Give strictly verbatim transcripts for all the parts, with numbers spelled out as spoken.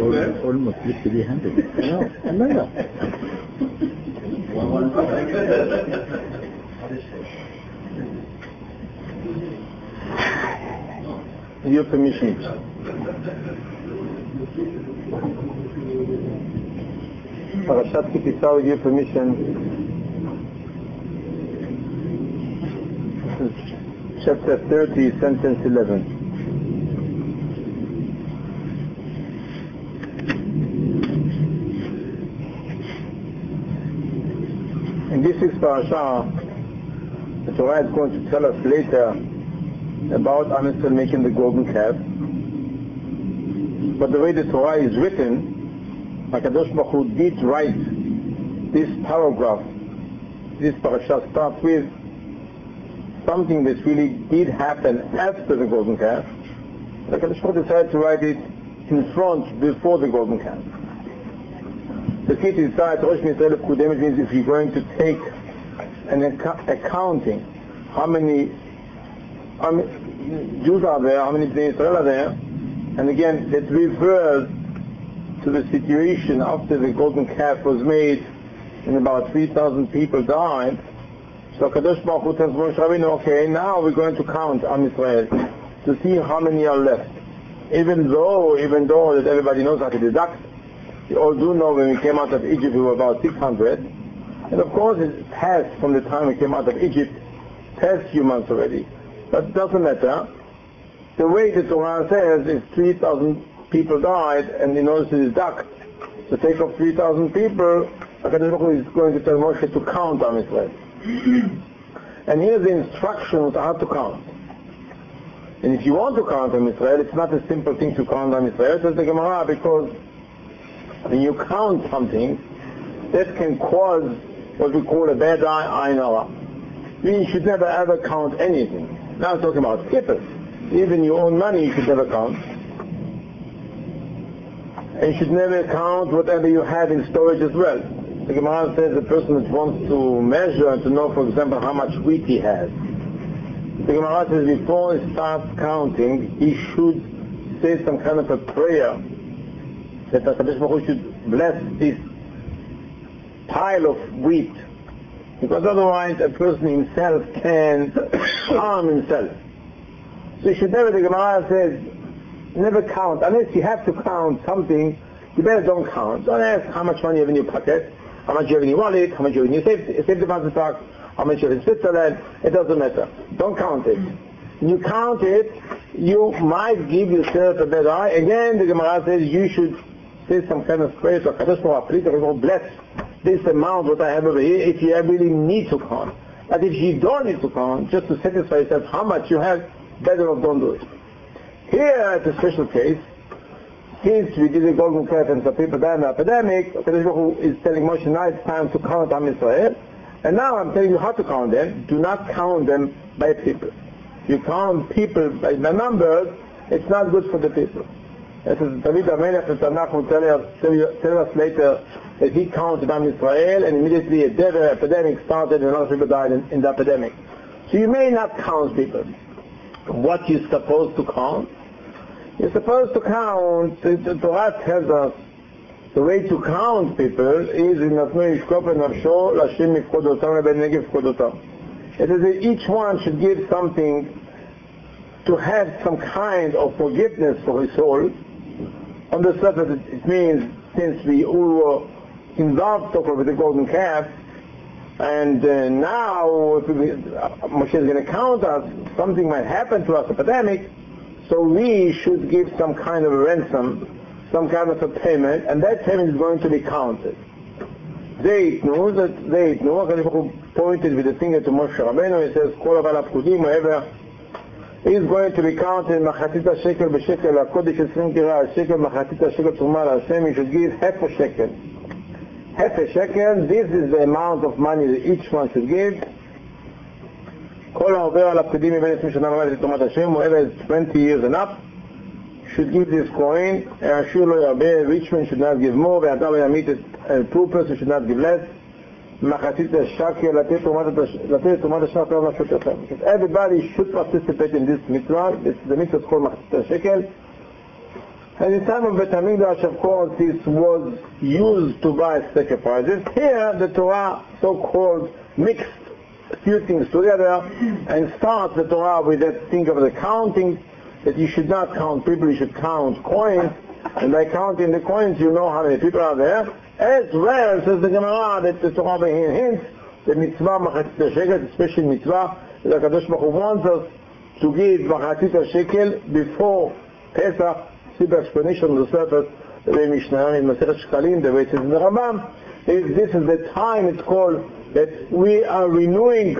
almost literally handed it. No, no, no. Your permission. Parashat Ki Tisa, with your permission. Chapter thirty, sentence eleven. In this week's parasha, the Torah is going to tell us later about Am Yisrael making the golden calf. But the way the Torah is written, HaKadosh Baruch Hu did write this paragraph, this parasha starts with something that really did happen after the golden calf. HaKadosh Baruch Hu decided to write it in front before the golden calf. The key to decide Rosh Yisrael Kudemet means if you're going to take an ac- accounting, how many, how many Jews are there, how many Bnei Israel are there, and again that refers to the situation after the golden calf was made and about three thousand people died. So Kadosh Baruch Hu tells Moshe Rabbeinu, okay, now we're going to count Am Yisrael to see how many are left. Even though, even though that everybody knows how to deduct, we all do know when we came out of Egypt we were about six hundred. And of course it passed from the time we came out of Egypt, past few months already. But it doesn't matter. The way the Torah says is three thousand people died, and in order to deduct, to take off three thousand people, HaKadosh Baruch Hu is going to tell Moshe to count Am Yisrael. And here's the instructions how to count. And if you want to count Am Yisrael, it's not a simple thing to count Am Yisrael, says the Gemara, because when you count something, that can cause what we call a bad eye, ayin hara. You should never ever count anything. Now I'm talking about people. Even your own money you should never count. And you should never count whatever you have in storage as well. The Gemara says the person that wants to measure and to know, for example, how much wheat he has. The Gemara says before he starts counting, he should say some kind of a prayer that HaKadosh Baruch Hu should bless this pile of wheat, because otherwise a person himself can harm himself. So you should never, the Gemara says, never count. Unless you have to count something, you better don't count. Don't ask how much money you have in your pocket, how much you have in your wallet, how much you have in your safety, safety deposit box, how much you have in Switzerland. It doesn't matter. Don't count it. When you count it, you might give yourself a bad eye. Again, the Gemara says you should say some kind of prayer to HaKadosh Baruch Hu, please HaKadosh Baruch Hu, bless this amount what I have over here if you really need to count. But if you don't need to count, just to satisfy yourself how much you have, better off don't do it. Here it's a special case. Since we did a golden calf and some people died in the epidemic, HaKadosh Baruch Hu is telling Moshe, now it's time to count Am Yisrael. And now I'm telling you how to count them. Do not count them by people. If you count people by the numbers, it's not good for the people. This is David HaMelech, the Tanakh will tell us, tell, you, tell us later that he counted Am Yisrael and immediately a deadly epidemic started and a lot of people died in, in the epidemic. So you may not count people. What you're supposed to count? You're supposed to count, the, the Torah tells us the way to count people is in Nafnu Yishkop and Nafsho Lashem Mifkodotam Leben Negev Fkodotam. It is that each one should give something to have some kind of forgiveness for his soul. On the surface it, it means since we all were involved so far with the golden calf, and uh, now if we, uh, Moshe is going to count us, something might happen to us, epidemic, so we should give some kind of a ransom, some kind of a payment, and that payment is going to be counted. They know that they know. HaKadosh Baruch Hu pointed with the finger to Moshe Rabbeinu. He says, "Kol aval apkudim, whoever is going to be counted machatita shekel b'shekel hakodesh esrim kira shekel machatita shekel truma LaHashem. You should give half a shekel. Half a shekel. This is the amount of money that each one should give. Kol ha'over al apkudim meben esrim shana v'mayit trumat Hashem. Whoever is twenty years and up should give this coin. A rich man should not give more. A poor person should not give less. Because everybody should participate in this mitzvah. This, the mitzvah is called Machatzit shekel. And in the time of Bet HaMikdash, of course, this was used to buy sacrifices. Here, the Torah so-called mixed a few things together and starts the Torah with that thing of the counting, that you should not count people, you should count coins. And by counting the coins, you know how many people are there. As well, says the Gemara, that the Torah hints, the mitzvah machatzit shekel, especially mitzvah, that HaKadosh Baruch Hu wants us to give machatzit shekel before Pesach. Simple explanation on the surface, the way Mishnah in Masechet Shekalim, the way it says in the Rambam, is this is the time it's called that we are renewing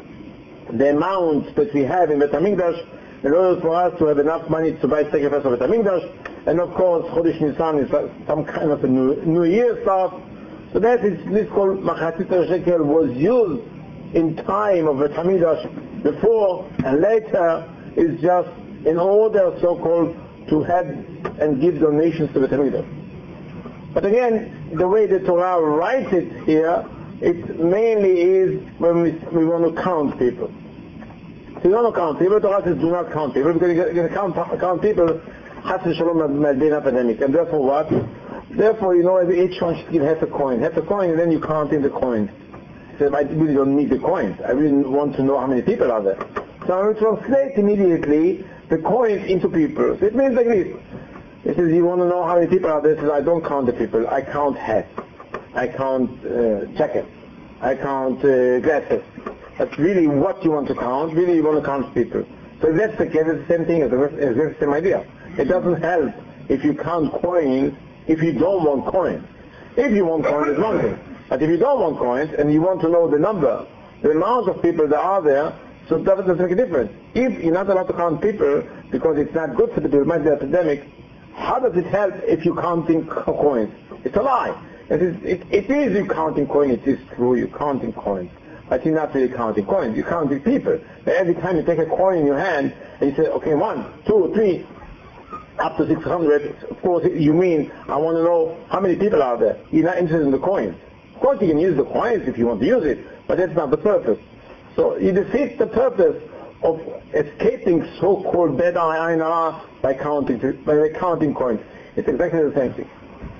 the amount that we have in Bet HaMikdash in order for us to have enough money to buy sacrifice of Bet HaMikdash. And of course, Chodesh Nisan is some kind of a new, new year start. So that is this called Machatzit Shekel was used in time of Bet HaMikdash before, and later is just in order so-called to have and give donations to Bet HaMikdash. But again, the way the Torah writes it here, it mainly is when we, we want to count people. So you don't want to count people, the Torah says do not count people, because you're going to count, count people, Chas v'Shalom might be an epidemic. And therefore what? Therefore, you know, each one should give half a coin. Half a coin, and then you count in the coins. So I really don't need the coins. I really want to know how many people are there. So I will translate immediately the coins into people. So it means like this. It says you want to know how many people are there. It says I don't count the people. I count hats. I count uh, jackets. I count uh, glasses. That's really what you want to count. Really you want to count people. So if that's the case, it's the same thing. It's the same idea. It doesn't help if you count coins if you don't want coins. If you want coins, it's one thing. But if you don't want coins and you want to know the number, the amount of people that are there, so that doesn't make a difference. If you're not allowed to count people because it's not good for the people, it might be an epidemic, how does it help if you're counting coins? It's a lie. It is, it, it is you counting coins, it is true, you're counting coins. But you're not really counting coins, you're counting people. Every time you take a coin in your hand and you say, okay, one, two, three, up to six hundred, of course you mean, I want to know how many people are there. You're not interested in the coins. Of course you can use the coins if you want to use it, but that's not the purpose. So you defeat the purpose of escaping so-called bad ayin hara by counting, by counting coins. It's exactly the same thing.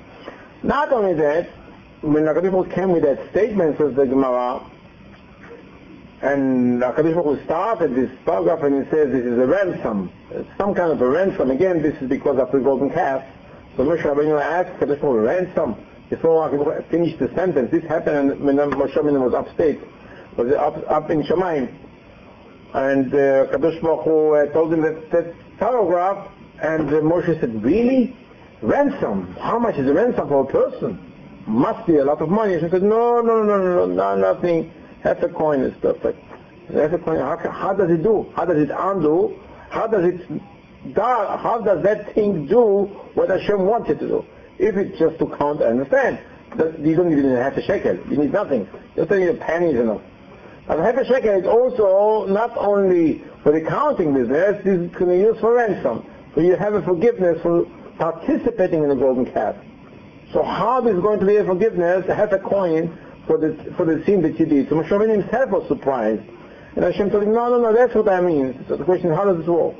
Not only that, when HaKadosh Baruch Hu came with that statement, says the Gemara, and HaKadosh Baruch Hu started this paragraph and he says this is a ransom, some kind of a ransom. Again, this is because of the golden calf. So Moshe Rabbeinu asked HaKadosh Baruch Hu, ransom? Before HaKadosh finished the sentence, this happened when Moshe Rabbeinu was upstate, was up, up in Shamayim. And uh, Kadosh Baruch Hu uh, told him that, that paragraph, and uh, Moshe said, really? Ransom? How much is a ransom for a person? Must be a lot of money. He said, no, no, no, no, no, no, nothing. Half a coin is perfect. Half a coin, how, how does it do? How does it undo? How does it, how does that thing do what Hashem wants it to do? If it's just to count, I understand. That you don't even need half a shekel. You need nothing. Just need a penny is enough. But half a shekel is also not only for the counting business, it's can be used for ransom. So you have a forgiveness for participating in the golden calf. So how is going to be a forgiveness, half a coin, for the for the sin that you did? So Moshe Rabbeinu himself was surprised. And Hashem told him, no, no, no, that's what I mean. So the question is, how does this work?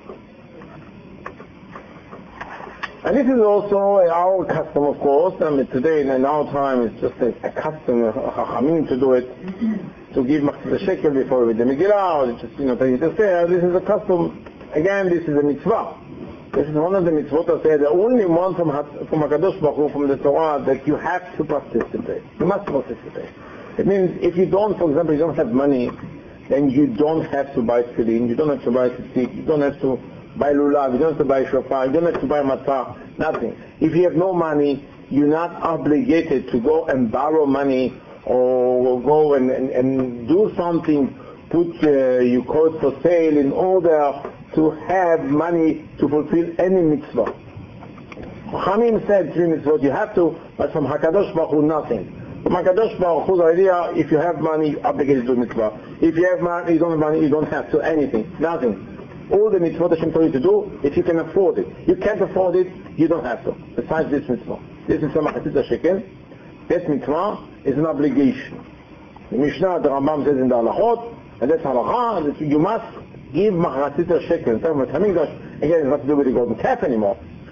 And this is also our custom, of course. I mean, today in our time, it's just a, a custom, a chachamim to do it, to give machzit shekel before with the Megillah, or just, you know, take it to say, this is a custom. Again, this is a mitzvah. This is one of the mitzvot that say the only one from from HaKadosh Baruch Hu, from the Torah, that you have to participate. You must participate. It means if you don't, for example, you don't have money, then you don't have to buy tefillin, you don't have to buy tzitzit, you don't have to buy lulav, you don't have to buy shofar, you don't have to buy matzah, nothing. If you have no money, you're not obligated to go and borrow money or go and, and, and do something, put uh, you call it for sale in order to have money to fulfill any mitzvah. Chachamim said three mitzvot you have to, but from HaKadosh Baruch Hu nothing. From HaKadosh Baruch Hu's idea, if you have money, you're obligated to do mitzvah. If you have money, you don't have money, you don't have to anything, nothing. All the mitzvot Hashem told you to do, if you can afford it. You can't afford it, you don't have to. Besides this mitzvah. This is Machatzit shekel. That mitzvah is an obligation. The Mishnah, the Rambam says in the Halachot, and that's Halakha, that you must give Machatzit shekel. Again, it's not to do with the golden calf anymore.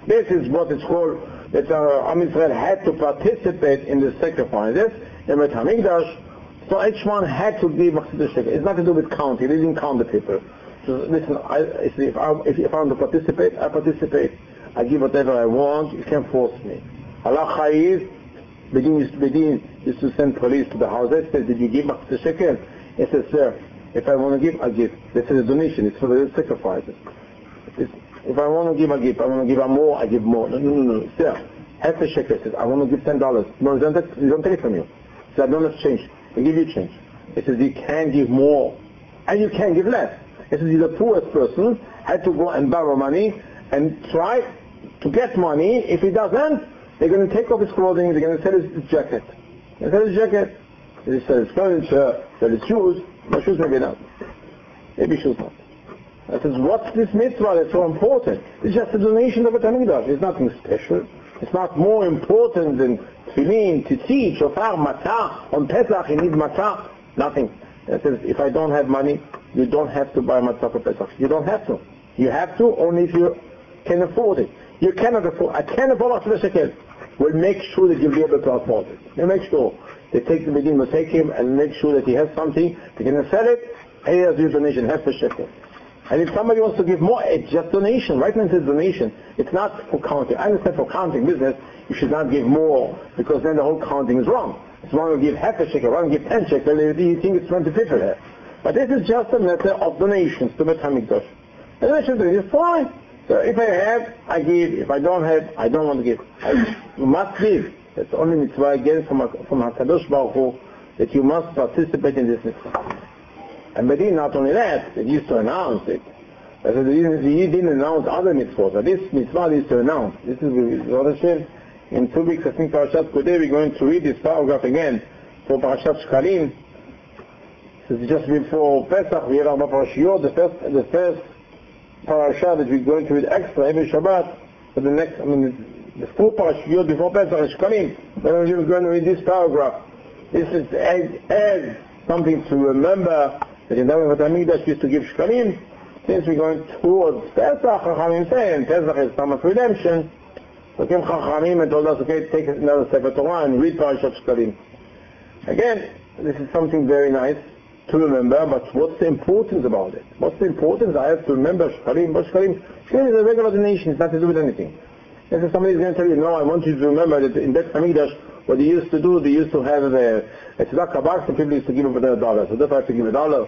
This is what it's called, that uh, Am Yisrael had to participate in the sacrifices in Beit HaMikdash, so each one had to give Machzit shekel. It's nothing to do with counting, they didn't count the people. So listen, I, if, I, if, if I want to participate, I participate. I give whatever I want, you can't force me. Allah Chayiv, Bedin used, Bedin used to send police to the house. They said, did you give Machzit shekel? He said, sir, if I want to give, I give. This is a donation, it's for the sacrifices. It's, if I want to give, I give. I want to give more, I give more. No, no, no, no. Sir, half a shekel. Says, I want to give ten dollars. No, he don't, take, he don't take it from you. He says, I don't have change. I give you change. He says, you can give more. And you can give less. He says, the poorest person had to go and borrow money and try to get money. If he doesn't, they're going to take off his clothing, they're going to sell his, his jacket. They sell his jacket. They sell his furniture, sell his shoes. No shoes maybe not. Maybe shoes not. I says, what's this mitzvah that's so important? It's just a donation of Beit HaMikdash. It's nothing special. It's not more important than tefillin, tzitzit, shofar, matzah. On Pesach you need matzah. Nothing. It says, if I don't have money, you don't have to buy matzah for Pesach. You don't have to. You have to only if you can afford it. You cannot afford. I can't afford Machzit shekel. We'll make sure that you'll be able to afford it. We'll make sure. They take the Bedin, will take him and make sure that he has something. They're going to sell it. Here's your donation, half a shekel. And if somebody wants to give more, it's just donation. Right now it says donation. It's not for counting. I understand for counting business, you should not give more because then the whole counting is wrong. If one will give half a shekel, one will give ten shekel, you think it's twenty people here. But this is just a matter of donations to Beit HaMikdash. And donation is fine. So if I have, I give. If I don't have, I don't want to give. I, you must give. That's only mitzvah again from, from HaKadosh Baruch Hu, that you must participate in this mitzvah. And but not only that, they used to announce it. But he didn't, he didn't announce other mitzvot. But this mitzvah is to announce. This is what Hashem. In two weeks, I think Parashat Kodeh, we're going to read this paragraph again for Parashat Shkalim. This is just before Pesach. We have Arba Parashiyot, the first, the first parasha that we're going to read extra every Shabbat. For the next, I mean, the four Parashiyot before Pesach is Shkalim. Then we're going to read this paragraph. This is as, as something to remember. That in Beit HaMikdash used to give shkalim. Since we're going towards Pesach, Chachamim say, and Pesach is time of redemption, so came Chachamim and told us, okay, take another Sefer Torah and read Parashat Shkalim. Again, this is something very nice to remember, but what's the importance about it? What's the importance? I have to remember Shkalim, but Shkalim, Shkalim is a regular donation, it's not to do with anything. And so somebody is going to tell you, no, I want you to remember that in Beit HaMikdash, what they used to do, they used to have a, a tzedakah box and people used to give them a dollar. So therefore I have to give a dollar.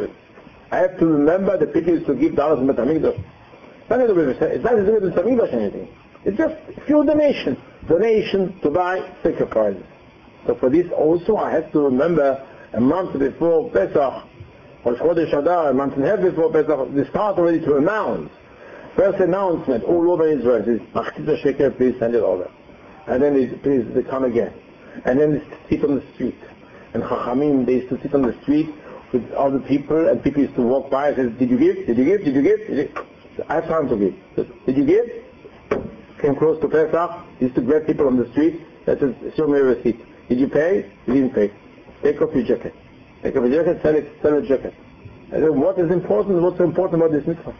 I have to remember that people used to give dollars in Beit HaMikdash. It's not to do with it's not to do with Beit HaMikdash or anything. It's just pure donation. Donation to buy sacrifices. So for this also I have to remember a month before Pesach, or Chodesh Adar, a month and a half before Pesach, they start already to announce. First announcement all over Israel is, Machzit shekel, please send it over. And then they, please, they come again. And then they sit on the street. And Chachamim, they used to sit on the street with other people, and people used to walk by and say, did you give? Did you give? Did you give? Did you? So I have time to give. So, did you give? Came close to Pesach, used to grab people on the street, that says, show me a receipt. Did you pay? You didn't pay. Take off your jacket. Take off your jacket, sell it, sell a jacket. And then what is important? What's so important about this mitzvah?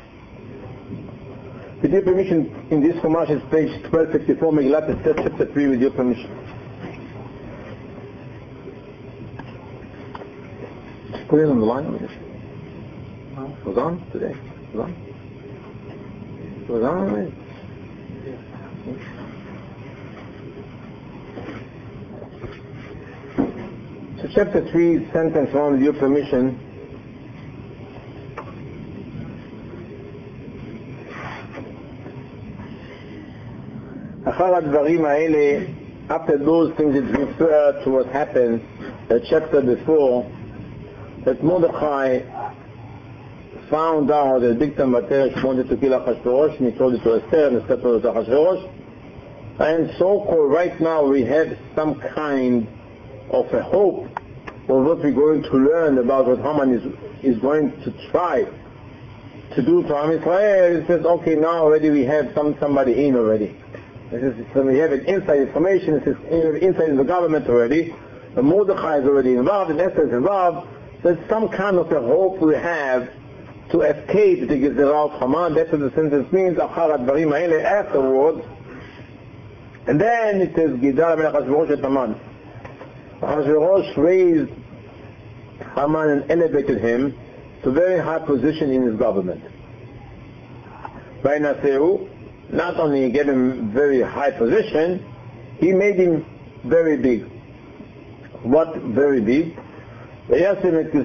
With your permission, in this Chumash is page twelve fifty-four, Megillat Esther, chapter three, with your permission. Put it on the line. It was on today. It was on. It was on already. So chapter three, sentence one, with your permission. After those things it referred to what happened the chapter before, that Mordechai found out that Bigtam Bateresh wanted to kill Achashverosh, and he told it to Esther, and Esther told it to Achashverosh. And so-called right now we have some kind of a hope of what we're going to learn about what Haman is, is going to try to do to Am Yisrael. It says, okay, now already we have some somebody in already. This is, so we have an inside information, this is inside in the government already. The Mordechai is already involved, and Esther is involved. So it's some kind of a hope we have to escape the Gezerah of Haman. That's what the sentence means, Achar HaDvarim Ha'ele, afterwards. And then it says, Gidal HaMelech Achashverosh et Haman. Achashverosh raised Haman and elevated him to a very high position in his government. By Naseu, not only gave him very high position, he made him very big. What very big? He took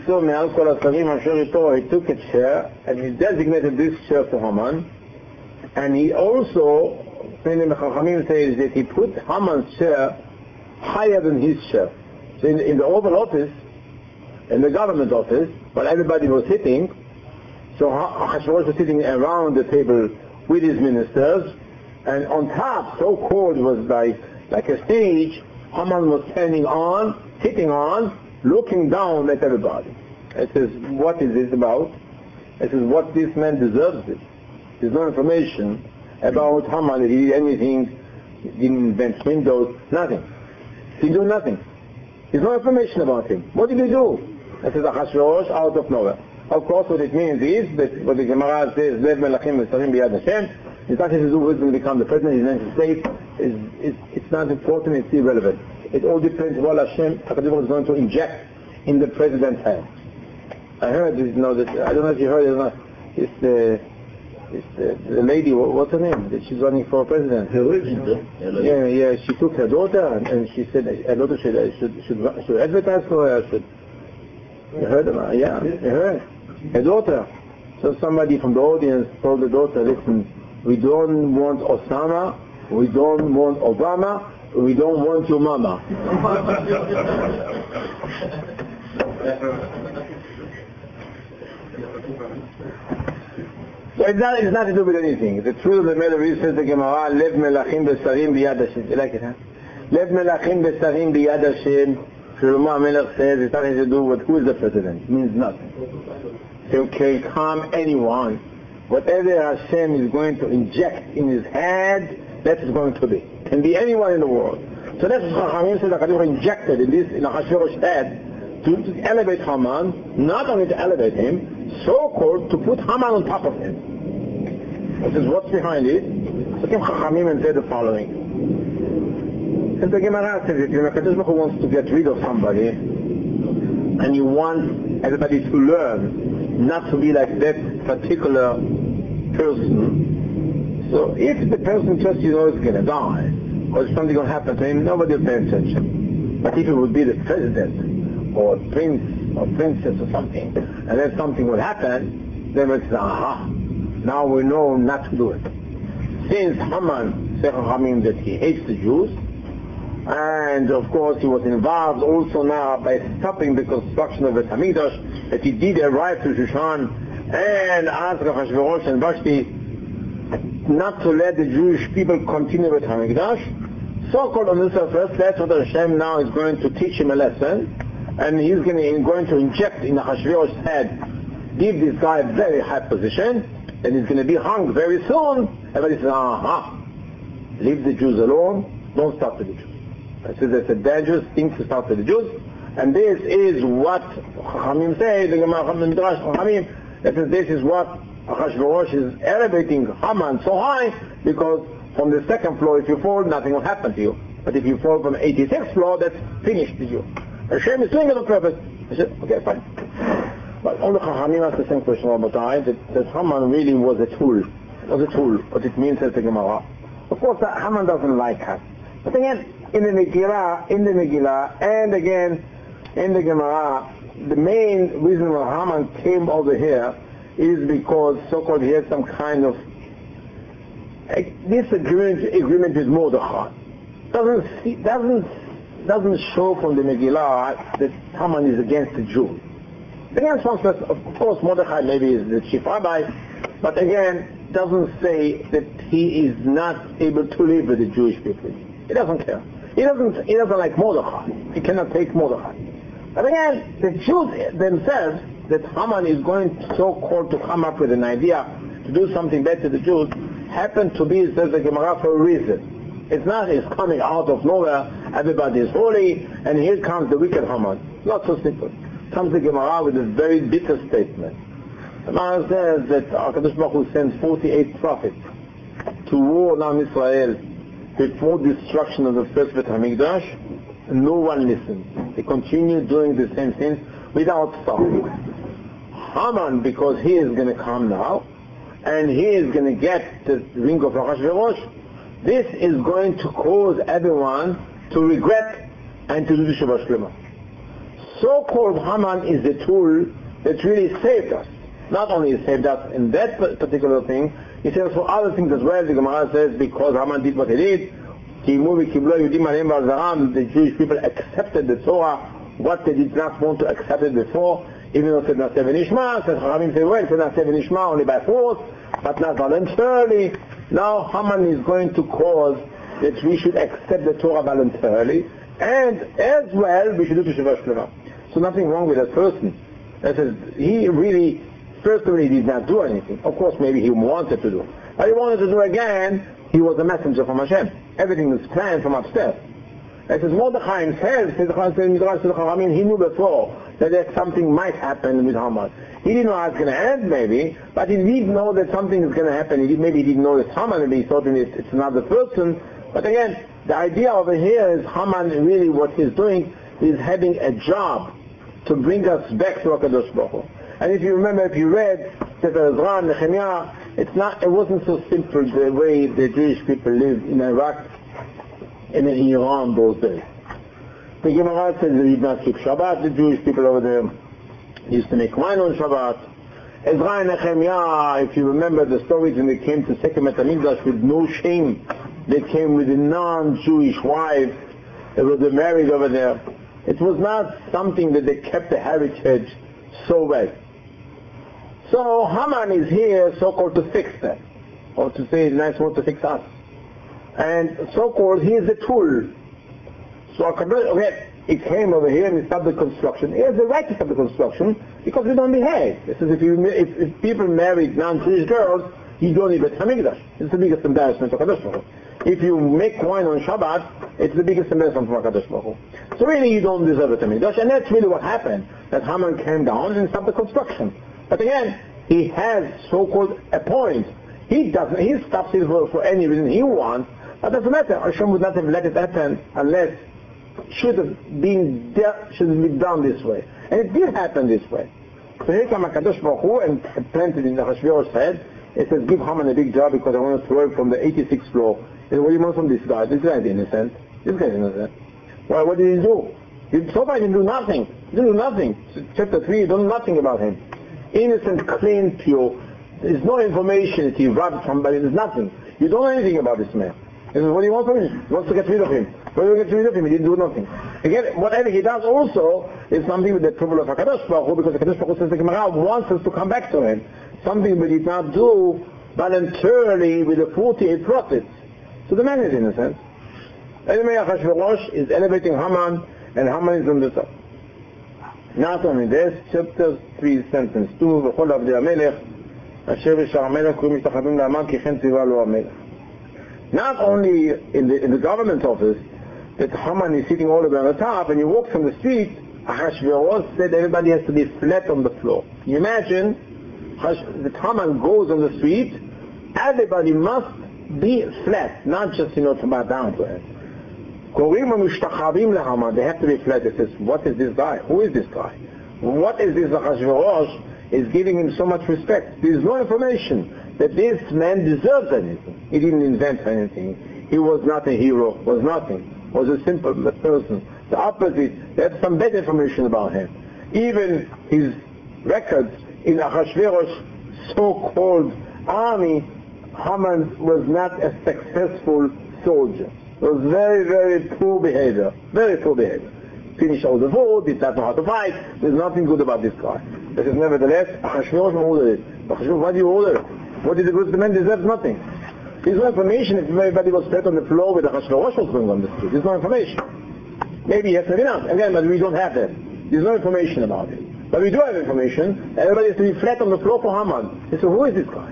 a chair and he designated this chair for Haman, and he also, Chachamim says that he put Haman's chair higher than his chair. So in, in the Oval Office, in the government office, while everybody was sitting, so Achashverosh was sitting around the table with his ministers, and on top, so-called was like, like a stage, Haman was standing on, sitting on, looking down at everybody. It says, what is this about? It says, what this man deserves it. There's no information about Haman, that he did anything, he didn't invent windows, nothing. He did nothing. There's no information about him. What did he do? It says, Achashverosh, out of nowhere. Of course, what it means is that what the Gemara says, Lev Melachim V'Sarim B'Yad Hashem, it's nothing to do with when he become the president, he's going to say, it's, it's, it's not important, it's irrelevant. It all depends what Hashem, HaKadosh is going to inject in the president's hand. I heard, you know, that, I don't know if you heard it or not, it's the, it's the, the lady, what's her name, that she's running for president. Yeah, yeah, she took her daughter and, and she said, her daughter should, should, should, should advertise for her, should, you heard her? Yeah, you heard. Her daughter. So somebody from the audience told the daughter, listen, we don't want Osama, we don't want Obama, we don't want your mama. So it's not, it's not to do with anything. The truth of the matter is, says the Gemara, Lev Melachim B'Sarim B'Yad Hashem. You like it, huh? Lev Melachim B'Sarim B'Yad Hashem. Shlomo HaMelech says it's nothing to do with who is the president. It means nothing. It can calm anyone. Whatever Hashem is going to inject in his head, that is going to be. Can be anyone in the world. So that's what Chachamim says that HaKadosh injected in this, in Achashverosh's head, to, to elevate Haman, not only to elevate him, so-called to put Haman on top of him. This is what's behind it. So came Chachamim and said the following. And the Gemara says if HaKadosh Baruch Hu wants to get rid of somebody, and you want everybody to learn not to be like that particular person, so if the person just you know is going to die, or if something will happen to him, nobody will pay attention. But if it would be the president, or prince, or princess or something, and then something will happen, then we'll say, aha, now we know not to do it. Since Haman said that he hates the Jews, and of course he was involved also now by stopping the construction of the Hamikdash, that he did arrive to Shushan and ask Achashverosh and Vashti not to let the Jewish people continue with Hamikdash. So-called on the surface, that's what Hashem now is going to teach him a lesson, and he's going to, going to inject in Achashverosh's head, give this guy a very high position, and he's going to be hung very soon. Everybody says, aha, leave the Jews alone, don't start with the Jews. I said that's a dangerous thing to start with the Jews, and this is what Chachamim say, the Gemara Midrash Chachamim, that is, this is what Achashverosh is elevating Haman so high, because from the second floor, if you fall, nothing will happen to you. But if you fall from eighty-sixth floor, that's finished with you. Hashem is doing it on purpose. I said, okay, fine. But all the Chachamim asked the same question all the time, that, that Haman really was a tool. It was a tool, what it means as the Gemara. Of course, Haman doesn't like us. But again, in the Megillah, in the Megillah, and again, in the Gemara, the main reason why Haman came over here is because so-called he had some kind of disagreement agreement with Mordechai. Doesn't see, doesn't doesn't show from the Megillah that Haman is against the Jews. Against one person, of course, Mordechai maybe is the chief rabbi, but again, doesn't say that he is not able to live with the Jewish people. He doesn't care. He doesn't, he doesn't like Mordechai. He cannot take Mordechai. But again, the Jews themselves, that Haman is going so-called to come up with an idea to do something bad to the Jews, happen to be, says the Gemara, for a reason. It's not, it's coming out of nowhere, everybody is holy, and here comes the wicked Haman. Not so simple. Comes the Gemara with a very bitter statement. The Gemara says that HaKadosh Baruch Hu sent forty-eight prophets to warn Am Israel before destruction of the first Beit HaMikdash. No one listened. They continued doing the same thing without stopping. Haman, because he is going to come now, and he is going to get the ring of Achashverosh, this is going to cause everyone to regret and to do the Shabbat Shlema. So-called Haman is the tool that really saved us. Not only saved us in that particular thing, he saved us for other things as well. The Gemara says because Haman did what he did, the Jewish people accepted the Torah, what they did not want to accept it before, even though it said not seven Ishma, said Chachamim said, well, it said not seven Ishma, only by force, but not voluntarily. Now Haman is going to cause that we should accept the Torah voluntarily, and as well, we should do Teshuvah Shlema. So nothing wrong with that person. That is, he really, first of all, he did not do anything. Of course, maybe he wanted to do. But he wanted to do again, he was a messenger from Hashem. Everything was planned from upstairs. It says Mordechai himself, he knew before that there something might happen with Haman. He didn't know how it's going to end, maybe, but he did know that something is going to happen. He did, maybe he didn't know it's Haman, maybe he thought it's, it's another person. But again, the idea over here is Haman really what he's doing is having a job to bring us back to HaKadosh Baruch Hu. And if you remember, if you read Sefer Ezra, Nehemiah, it's not, it wasn't so simple the way the Jewish people lived in Iraq and in Iran those days. The Gemara says they did not keep Shabbat, the Jewish people over there used to make wine on Shabbat. Ezra and Nehemiah, if you remember the stories when they came to Second Beit HaMikdash with no shame, they came with a non-Jewish wife, they were married over there. It was not something that they kept the heritage so well. So Haman is here so-called to fix that, or to say a nice word, to fix us. And so-called he is the tool. So okay, he came over here and he stopped the construction. He has the right to stop the construction because we don't behave. This is if, you, if, if people married non-Jewish girls, you don't need Beit HaMikdash. It's the biggest embarrassment of HaKadosh Baruch Hu. If you make wine on Shabbat, it's the biggest embarrassment from HaKadosh Baruch Hu. So really you don't deserve Beit HaMikdash, and that's really what happened. That Haman came down and stopped the construction. But again, he has so-called a point. He doesn't, he stops it for, for any reason he wants, but doesn't matter. Hashem would not have let it happen unless should have been de- should have been done this way. And it did happen this way. So here comes HaKadosh Baruch Hu and planted in the Achashverosh's head. It says, give Haman a big job because I want to throw him from the eighty-sixth floor. He said, what do you want from this guy? This guy is innocent. This guy is innocent. Well, what did he do? He, so far he didn't do nothing. He didn't do nothing. Chapter three, you don't know nothing about him. Innocent, clean, pure. There's no information that he robbed somebody. There's nothing. You don't know anything about this man. He says, what do you want from him? He wants to get rid of him. Why do you get rid of him? He didn't do nothing. Again, whatever he does also is something with the approval of HaKadosh Baruch Hu, because HaKadosh Baruch Hu says the Gemara wants us to come back to him. Something we did not do voluntarily with the forty-eight prophets. So the man is innocent. Anyway, Achashverosh is elevating Haman, and Haman is on the top. Not only this, chapter three, sentence two, וכל עבדי המלך, אשר בשער המלך קוראים משתחווים להמן כי כן ציווה לו המלך. Not only in the, in the government office, that Haman is sitting all the way on the top, and you walk from the street, Achashverosh said everybody has to be flat on the floor. Can you imagine that Haman goes on the street, everybody must be flat, not just, you know, to bow down to him. They have to be flat. It says, what is this guy? Who is this guy? What is this Achashverosh is giving him so much respect? There is no information that this man deserves anything. He didn't invent anything. He was not a hero, was nothing. Was a simple person. The opposite, they had some bad information about him. Even his records in Achashverosh's so-called army, Haman was not a successful soldier. It was very, very poor behavior. Very poor behavior. Finished all the food, did not know how to fight. There's nothing good about this guy. This is nevertheless, Achashverosh ordered it. Achashverosh, why do you order it? What did the good man deserve? Nothing. There's no information if everybody was flat on the floor with Achashverosh was going on the street. There's no information. Maybe yes, maybe not. Again, but we don't have that. There's no information about it. But we do have information. Everybody has to be flat on the floor for Haman. So who is this guy?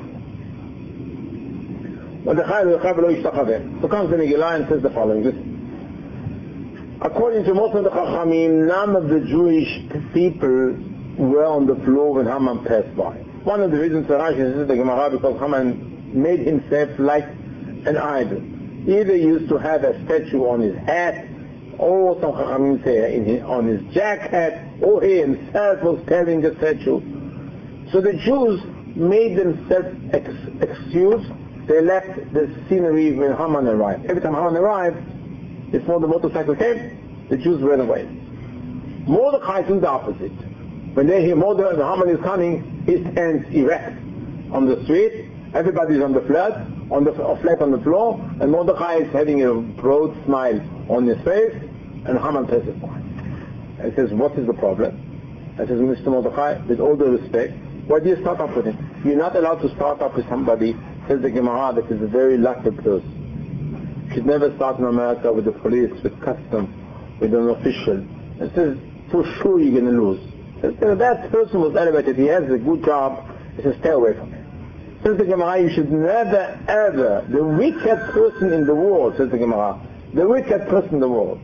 So comes the Megillah and says the following. Listen. According to most of the Chachamim, none of the Jewish people were on the floor when Haman passed by. One of the reasons for Rashi says the Gemara, because Haman made himself like an idol. Either he used to have a statue on his hat, or some Chachamim say in his, on his jacket, or he himself was carrying a statue. So the Jews made themselves ex- excuse. They left the scenery when Haman arrived. Every time Haman arrived, before the motorcycle came, the Jews ran away. Mordechai is the opposite. When they hear Mordechai, Haman is coming, he stands erect on the street. Everybody's on the flat, on the flat on the floor, and Mordechai is having a broad smile on his face, and Haman passes by. And says, "What is the problem?" I says, "Mister Mordechai, with all due respect, why do you start up with him? You're not allowed to start up with somebody," says the Gemara, "that is a very lucky person. You should never start in America with the police, with customs, with an official. It says, for sure you're going to lose. It says, that person was elevated, he has a good job, it says, stay away from him. Says the Gemara, you should never ever, the wicked person in the world, says the Gemara, the wicked person in the world,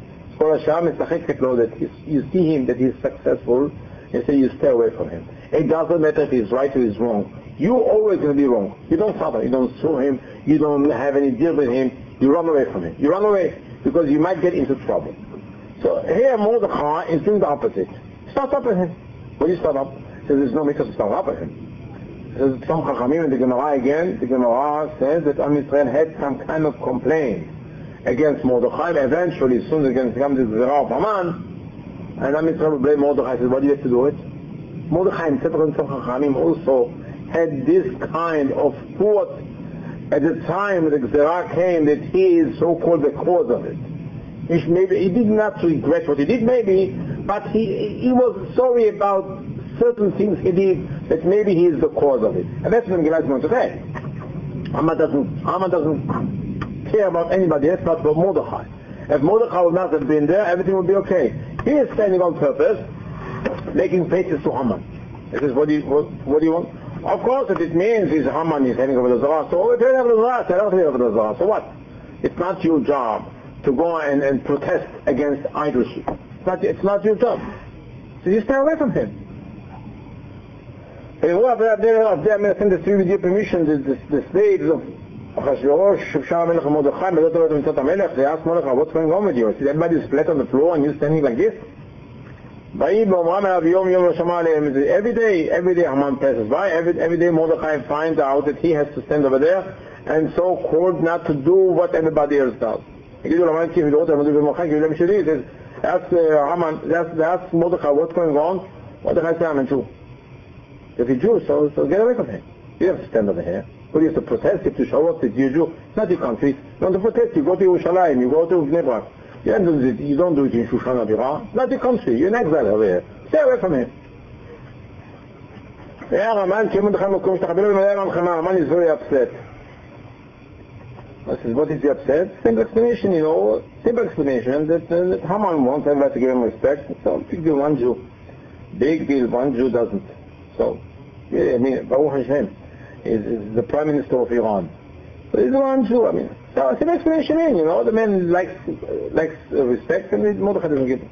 that you see him, that he's successful, you say you stay away from him. It doesn't matter if he's right or he's wrong. You're always going to be wrong. You don't suffer, you don't sue him, you don't have any deal with him, you run away from him. You run away because you might get into trouble. So here Mordechai is doing the opposite. Start up with him. What do you start up? He says there's no matter to start up with him. He says some Chachamim in the Gemara again, the Gemara says that Am Yisrael had some kind of complaint against Mordechai. Eventually, as soon as it comes to the Zerah of Haman, and Am Yisrael will blame Mordechai. Says, why do you have to do it? Mordechai himself and some Chachamim also had this kind of thought at the time the Zerah came that he is so-called the cause of it. He, maybe, he did not regret what he did, maybe, but he, he was sorry about certain things he did that maybe he is the cause of it. And that's what Megillah is going to say. Haman doesn't, Haman doesn't care about anybody else but about Mordechai. If Mordechai would not have been there, everything would be okay. He is standing on purpose, making faces to Haman. He says, what do you, what, what do you want? Of course, if it means he's Haman, he's handing over the Zerah, so if you have the Zerah, tell him over the Zerah. So what? It's not your job to go and, and protest against idolship. It's not, it's not your job. So you stay away from him. And what I'm going to send this to you with your permission, the, the, the slaves of Achashverosh, Shushan Melech, Mordechai, they asked Mordechai, what's going on with you? I said, everybody's flat on the floor and you're standing like this? Every day, every day Haman passes by, every, every day Mordechai finds out that he has to stand over there and so called not to do what everybody else does. He says, ask uh, Haman, ask, ask Mordechai what's going on. Mordechai says, I'm a Jew. If you're Jew, so, so get away from him. You have to stand over here. But you have to protest, you have to show up that you're Jew. It's not your country. You want to protest, you go to Yerushalayim, you go to Bnei Brak. You don't do it, you don't do it in Shushan Abirah. It's not your country. You're in exile over here. Stay away from him. Haman is very upset. I said, what is he upset? Simple explanation, you know, simple explanation that, uh, that Haman wants everybody to give him respect. So big deal, one Jew. Big deal, one Jew doesn't. So, yeah, I mean, Baruch Hashem is, is the Prime Minister of Iran. So he's one Jew, I mean. So simple explanation, you know, the man likes, likes uh, respect and Mordechai doesn't give him.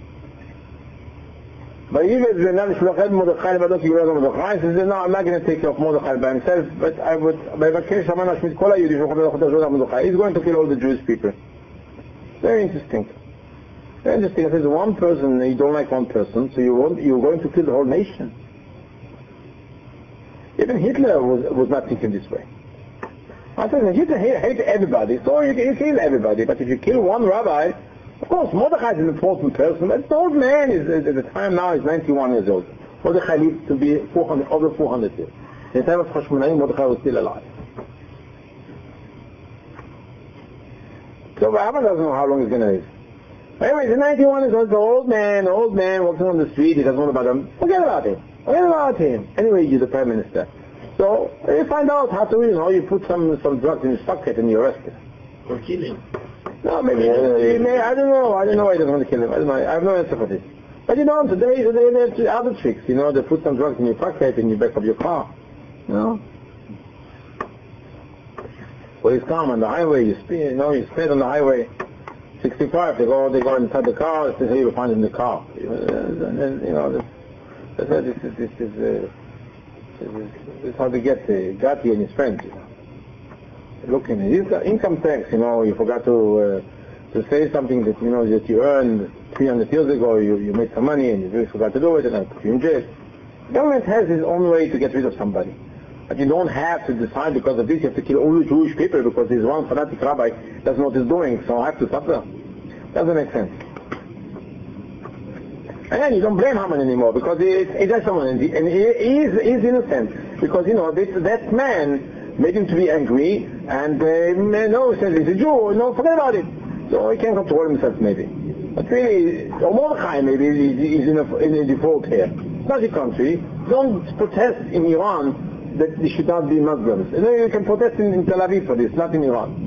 But even if they're not Mordechai, Mordechai says, no, I'm not going to take care of Mordechai by himself, but I would, he's going to kill all the Jewish people. Very interesting. Very interesting. It says one person, you don't like one person, so you want, you're going to kill the whole nation. Even Hitler was, was not thinking this way. I said, Hitler hated everybody, so you, you kill everybody, but if you kill one rabbi, of course, Mordechai is an important person, but the old man is, at the time now, is ninety-one years old. Mordechai lived to be four hundred, over four hundred years. In the time of Hashmonaim, Mordechai was still alive. So Haman doesn't know how long he's going to live. Anyway, he's ninety-one years old, the old man, old man walking on the street, he doesn't know about him. Forget about him. Forget about him. Anyway, you're the Prime Minister. So, you find out how to, you know, you put some, some drugs in his pocket and you arrest him. Or kill him. No, maybe, uh, he may, I don't know, I don't know why he doesn't want to kill him, I don't know, I have no answer for this. But you know, today, today there's other tricks, you know, they put some drugs in your pocket and you back up your car, you know. Well, he's calm on the highway, you speed, you know, you speed on the highway, sixty-five, they go, they go inside the car, they say, hey, you'll find it in the car. And then, you know, This is, this is, uh, this is, this is how to get uh, Gatti and his friends. You know. Looking at his income tax, you know, you forgot to uh, to say something that you know that you earned three hundred years ago. You, you made some money and you really forgot to do it, and I put you in jail. Government has its own way to get rid of somebody. But you don't have to decide because of this you have to kill all the Jewish people because this one fanatic rabbi doesn't know what he's doing, so I have to suffer. Doesn't make sense. And you don't blame Haman anymore because he, he does someone and he, and he is he's innocent because you know this, that man made him to be angry and uh, no, he says he's a Jew, no, forget about it. So he can control himself maybe. But really, or Mordechai maybe is in a, in a default here. It's not the country. Don't protest in Iran that they should not be Muslims. You can protest in, in Tel Aviv for this, not in Iran.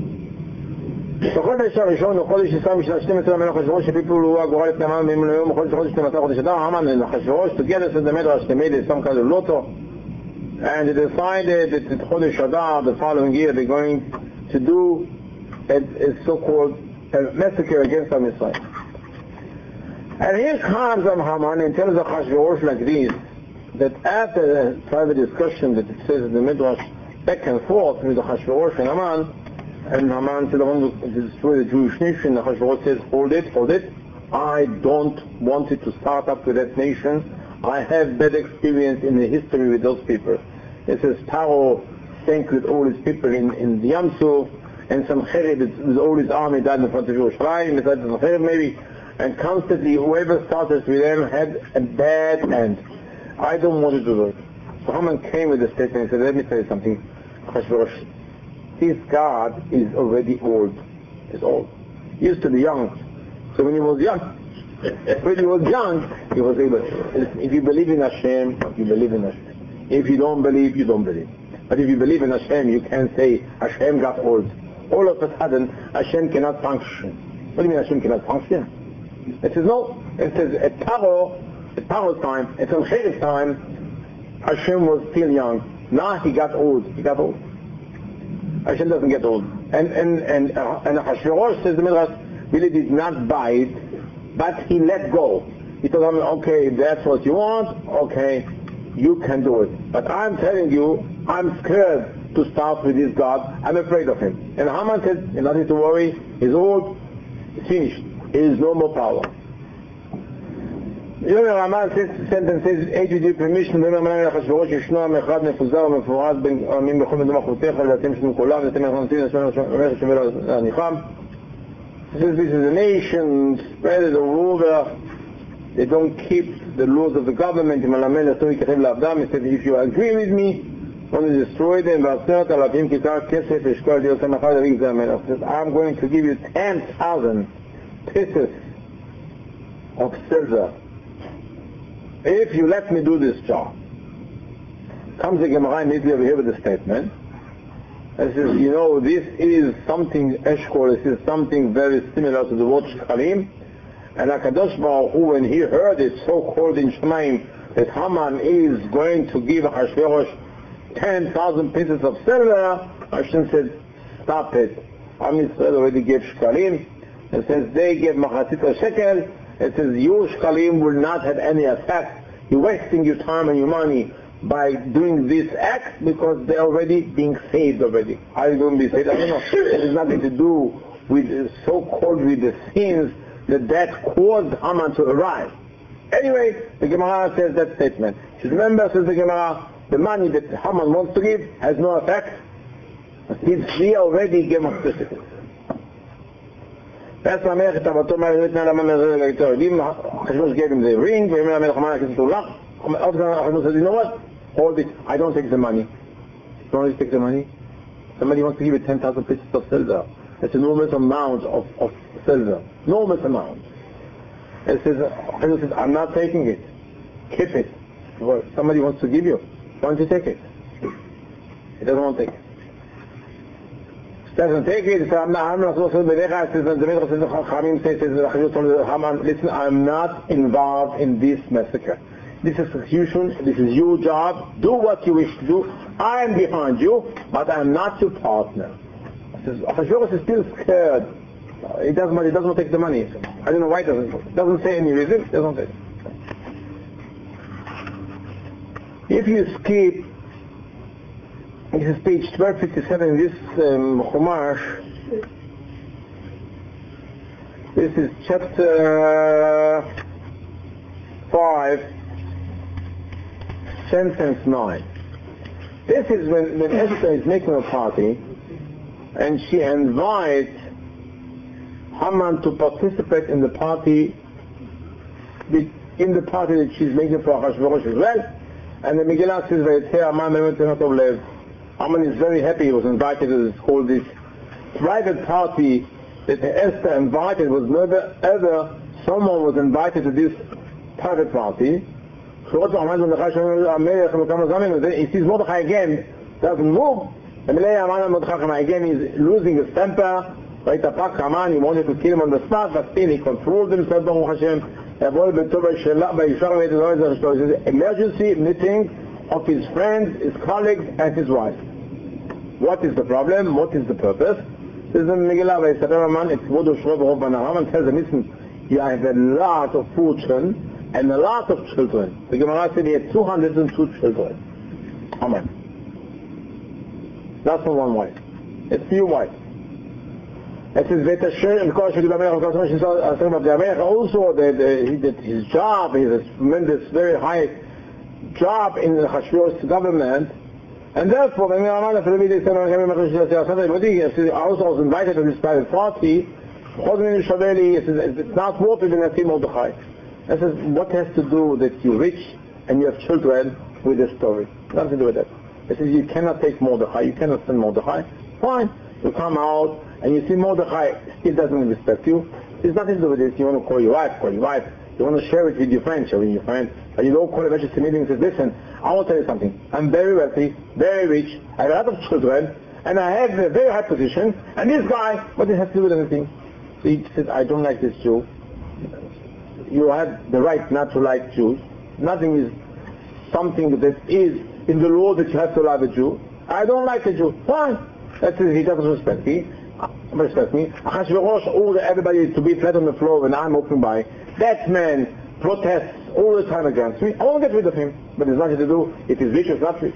בחודש הראשון הוא חודש ניסן בשנת שתים עשרה למלך אחשוורוש שפיפלו לו הגורל את נאמן ממלאום חודש חודש שתים עשרה חודש אדר Haman and אחשוורוש together said the Midrash they made some kind of lotto and they decided that in Chodesh Adar the following year they're going to do a, a so-called a massacre against Am Yisrael. And here comes Haman and tells Achashverosh like this, that after the private discussion that it says in the Midrash back and forth with Achashverosh and Haman, and Haman said, I want to destroy the Jewish nation. Achashverosh says, hold it, hold it. I don't want it to start up with that nation. I have bad experience in the history with those people. It says Paro sank with all his people in, in the Yam Suf, and some Cherib with all his army died in front of Yerushalayim, besides some Cherib maybe, and constantly whoever started with them had a bad end. I don't want to do it. So Haman came with a statement and said, let me tell you something, Achashverosh. This God is already old. He's old. He used to be young. So when he was young, when he was young, he was able. If you believe in Hashem, you believe in Hashem. If you don't believe, you don't believe. But if you believe in Hashem, you can't say Hashem got old. All of a sudden, Hashem cannot function. What do you mean Hashem cannot function? It says no. It says at Paro, at Paro's time, at Sancheri's time, Hashem was still young. Now he got old. He got old. Hashem doesn't get old. And and and uh, and Achashverosh, says the Midrash, really did not buy it, but he let go. He told him, okay, if that's what you want, okay, you can do it. But I'm telling you, I'm scared to start with this God. I'm afraid of him. And Haman said, nothing to worry. He's old. It's finished. He has no more power. You know, Haman says, sentence says, age with your permission, ואומר מלאך לאחשוורוש, ישנו עם אחד מפוזר ומפורז בין עמים בכל מדינה מחותיך, ואתם שנו כולם, ואתם נכנסים לשמר שווה להניחם. Since this is a nation, spread it all over, they don't keep the laws of the government, אם הלמד אסור יכתב לעבדם, he said, if you agree with me, I want to destroy them, ועשרת אלפים כיכר כסף, אשכול על דיוסם אחד, להביא זה המלך. I'm going to give you ten thousand pieces of silver if you let me do this job. Comes the Gemara immediately over here with the statement. It says, you know, this is something, Eshkol, this is something very similar to the word Shkalim. And HaKadosh Baruch Hu, when he heard it so-called in Shemaim, that Haman is going to give Achashverosh ten thousand pieces of silver, Hashem said, stop it. Am Yisrael already gave Shkalim. And since they gave Machatzit a shekel, it says your Shkalim will not have any effect. You're wasting your time and your money by doing this act because they're already being saved already. How are you going to be saved? I don't know. It has nothing to do with so-called with the sins that that caused Haman to arrive. Anyway, the Gemara says that statement. Just remember, says the Gemara, the money that Haman wants to give has no effect. Since he already gave us this. That's why Melech Tabato Melech Nalaman Melech Achashverosh gave him the ring, Melech Haman Melech Tulach. Achashverosh said, you know what? Hold it. I don't take the money. You don't take the money? Somebody wants to give you ten thousand pieces of silver. That's an enormous amount of, of silver. Enormous amount. It says, Achashverosh says, I'm not taking it. Keep it. Well, somebody wants to give you. Why don't you take it? He doesn't want to take it. Doesn't take it. So I'm not. I'm not supposed to be there. Says the Midrash says, Chamim says, Haman, listen, I'm not involved in this massacre. This is execution. This is your job. Do what you wish to do. I am behind you, but I'm not your partner. Says Achashverosh is still scared. He doesn't. He doesn't want to take the money. I don't know why he doesn't. Doesn't say any reason. Doesn't say. If you skip, this is page twelve fifty-seven in this um, Chumash. This is chapter five, sentence nine. This is when, when Esther is making a party and she invites Haman to participate in the party, in the party that she's making for Achashverosh as well. And the Megillah says that Haman is very happy he was invited to this whole this private party that Esther invited. Was never ever someone was invited to this private party. He sees Mordechai again, doesn't move. Again he's losing his temper. He wanted to kill him on the spot, but still he controlled himself. Emergency meeting of his friends, his colleagues, and his wife. What is the problem? What is the purpose? This is in Megillah. Haman tells him, listen, you have a lot of fortune and a lot of children. The Gemara said he had two hundred two children. Haman. That's not one wife. It's few wives. It says, also the, the, his job, he has a tremendous, very high job in the Achashverosh government, and therefore, when I also was invited to this private party, it's not worth it in a Mordechai. I says, what has to do that you're rich and you have children with this story? Nothing to do with that. It says you cannot take Mordechai, you cannot send Mordechai. Fine. You come out and you see Mordechai still doesn't respect you. There's nothing to do with this. You want to call your wife, call your wife. You want to share it with your friend, share it with your friend. But you don't call a emergency meeting and say, listen, I want to tell you something. I'm very wealthy, very rich, I have a lot of children, and I have a very high position, and this guy, what does it have to do with anything? So he said, I don't like this Jew. You have the right not to like Jews. Nothing is something that is in the law that you have to love a Jew. I don't like a Jew. Fine. That is, he doesn't respect me. Respect me. Achashverosh ordered everybody to be flat on the floor when I'm walking by. That man protests all the time against me. I won't get rid of him. But there's nothing to do if he's rich or not rich.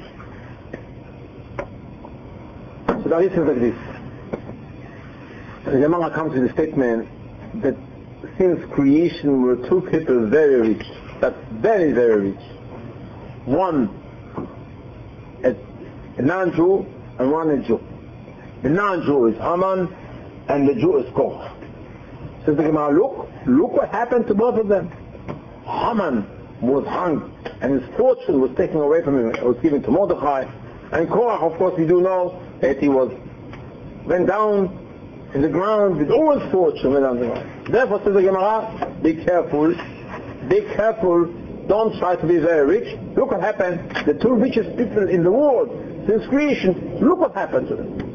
So now this is like this. The Gemara comes to the statement that since creation were two people very rich. That's very, very rich. One, a, a non-Jew, and one a Jew. The non-Jew is Haman, and the Jew is Korach. Says the Gemara, look, look what happened to both of them. Haman was hung, and his fortune was taken away from him. It was given to Mordechai. And Korach, of course, we do know that he was went down in the ground with all his fortune. Went down the ground. Therefore, says the Gemara, be careful, be careful. Don't try to be very rich. Look what happened. The two richest people in the world since creation. Look what happened to them.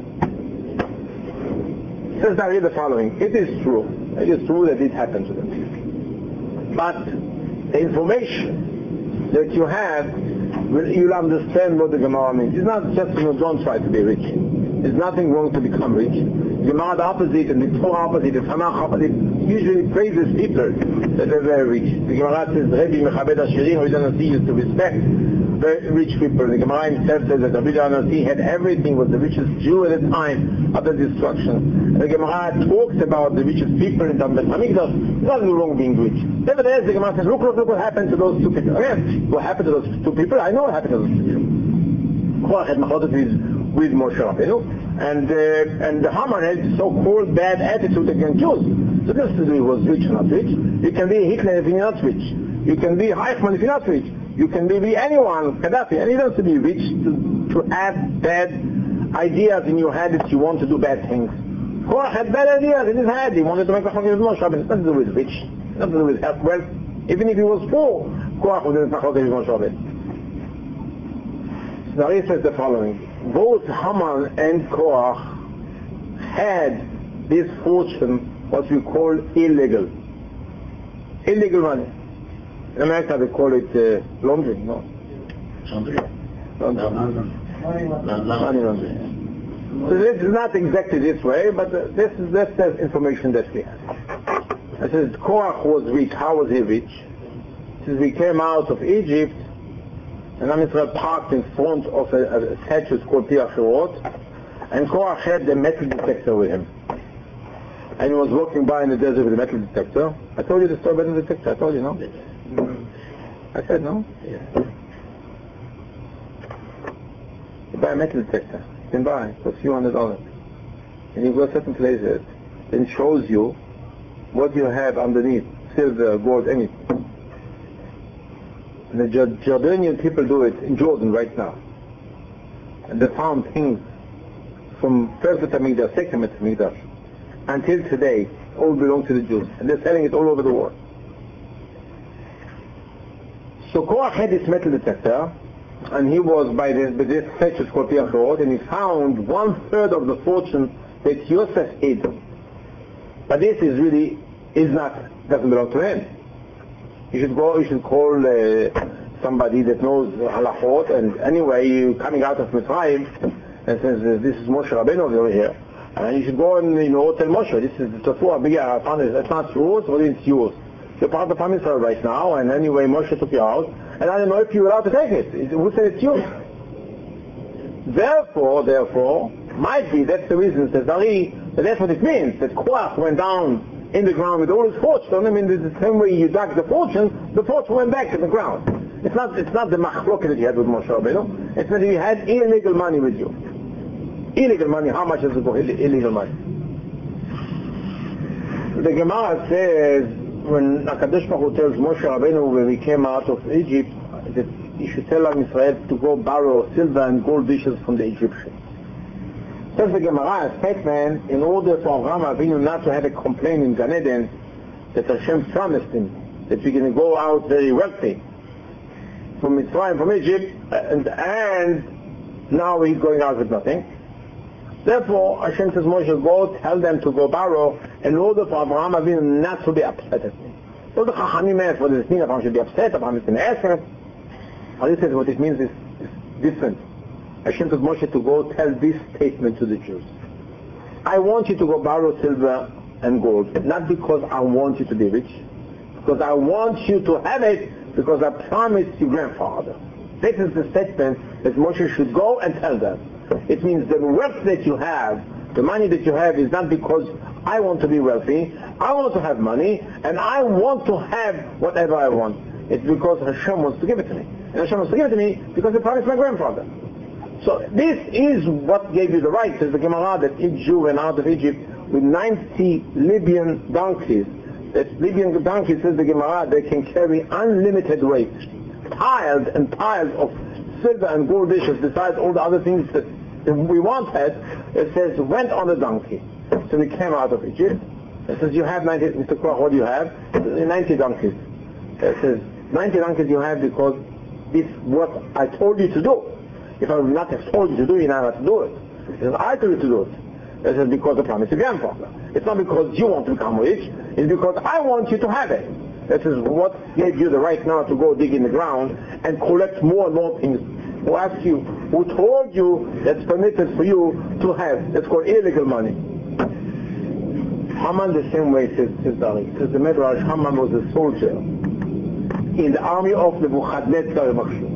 Says now here the following. It is true. It is true that it happened to them. But the information that you have, you'll understand what the Gemara means. It's not just, you know, don't try to be rich. There's nothing wrong to become rich. The Gemara the opposite, and the Torah opposite, the Tanakh opposite, usually praises people that they're very rich. The Gemara says, Rebbe Mechabed Ashirin, Rabbi Nasi used to respect very rich people. The Gemara himself says that Rabbi Nasi had everything, was the richest Jew at the time of the destruction. And the Gemara talks about the richest people in the Beit HaMikdash. There's nothing wrong being rich. Nevertheless, the Gemara says, look, look, look what happened to those two people. Again, what happened to those two people? I know what happened to those two people. Korach had machotet with, with Moshe Rabbeinu, and uh, and the Haman had so-called bad attitude against Jews. So this is he was rich or not rich. You can be Hitler if you're not rich. You can be Eichmann if you're not rich. You can be, be anyone, Gaddafi, and you don't have to be rich to, to have bad ideas in your head that you want to do bad things. Korach had bad ideas in his head. He wanted to make a machotet with Moshe Rabbeinu. It's nothing to do with rich. It's nothing to do with health, wealth. Even if he was poor, Korach was make a machotet with Moshe Rabbeinu. Now he says the following. Both Haman and Korach had this fortune, what we call illegal. Illegal money. In America they call it uh, laundry, no? Laundry. Laundry. Money laundry. So this is not exactly this way, but uh, this is that's the information that we have. It says Korach was rich. How was he rich? Since we came out of Egypt, and Am Yisrael parked in front of a, a statue called Pi Hachorot, and Korach had the metal detector with him. And he was walking by in the desert with a metal detector. I told you the story about the detector, I told you, no? I said no? Yeah. You buy a metal detector, you can buy for a few hundred dollars. And you go to certain places, then shows you what you have underneath, silver, gold, anything. And the Jordanian people do it in Jordan right now. And they found things from first Beit HaMikdash, second Beit HaMikdash, until today, all belong to the Jews. And they're selling it all over the world. So Korach had this metal detector, and he was by this, by this statue called Pi Hachorot, and he found one third of the fortune that Yosef hid. But this is really, is not, doesn't belong to him. You should go, you should call uh, somebody that knows halachot, and anyway, you coming out of Mitzrayim, and says, this is Moshe Rabbeinu over here, and you should go and, you know, tell Moshe, this is the Tafua, I found it, it's not yours, or it's yours. You're part of Am Yisrael right now, and anyway, Moshe took you out, and I don't know if you're allowed to take it. Who said it's yours? Therefore, therefore, might be, that's the reason, says Ari, that that's what it means, that Korach went down in the ground with all his fortune. I mean, the same way you dug the fortune, the fortune went back in the ground. It's not, it's not the machloket that you had with Moshe Rabbeinu. It's that you had illegal money with you. Illegal money, how much does it go? Ill- illegal money. The Gemara says, when HaKadosh Baruch Hu tells Moshe Rabbeinu when we came out of Egypt, that he should tell Am Yisrael to go borrow silver and gold dishes from the Egyptians. Says the Gemara, a statement, in order for Avraham Avinu not to have a complaint in Gan Eden, that Hashem promised him that we're going to go out very wealthy from Mitzrayim, from Egypt, and, and now he's going out with nothing. Therefore, Hashem says, Moshe, go tell them to go borrow in order for Avraham Avinu not to be upset at me. So the Chachamim asked, what does it mean? Avraham should be upset, Avraham is going to ask him. Ali says, what it means is, is different. Hashem told Moshe to go tell this statement to the Jews. I want you to go borrow silver and gold, not because I want you to be rich, because I want you to have it, because I promised your grandfather. This is the statement that Moshe should go and tell them. It means the wealth that you have, the money that you have, is not because I want to be wealthy, I want to have money, and I want to have whatever I want. It's because Hashem wants to give it to me. And Hashem wants to give it to me because He promised my grandfather. So this is what gave you the right, says the Gemara, that each Jew went out of Egypt with ninety Libyan donkeys. That Libyan donkeys, says the Gemara, they can carry unlimited weight, piled and piled of silver and gold dishes, besides all the other things that we wanted. It says, went on a donkey. So we came out of Egypt. It says, you have ninety, Mister Korach, what do you have? ninety donkeys. It says, ninety donkeys you have because this is what I told you to do. If I would not have told you to do it, you're not allowed to do it. It says, I told you to do it. It says, because I promised your grandfather. It's not because you want to become rich, it's because I want you to have it. This is what gave you the right now to go dig in the ground and collect more and more things. Who asked you, who told you that's permitted for you to have? That's called illegal money. Haman the same way, says, says Dari. Says the Medrash, Haman was a soldier in the army of Nebuchadnezzar Makshur.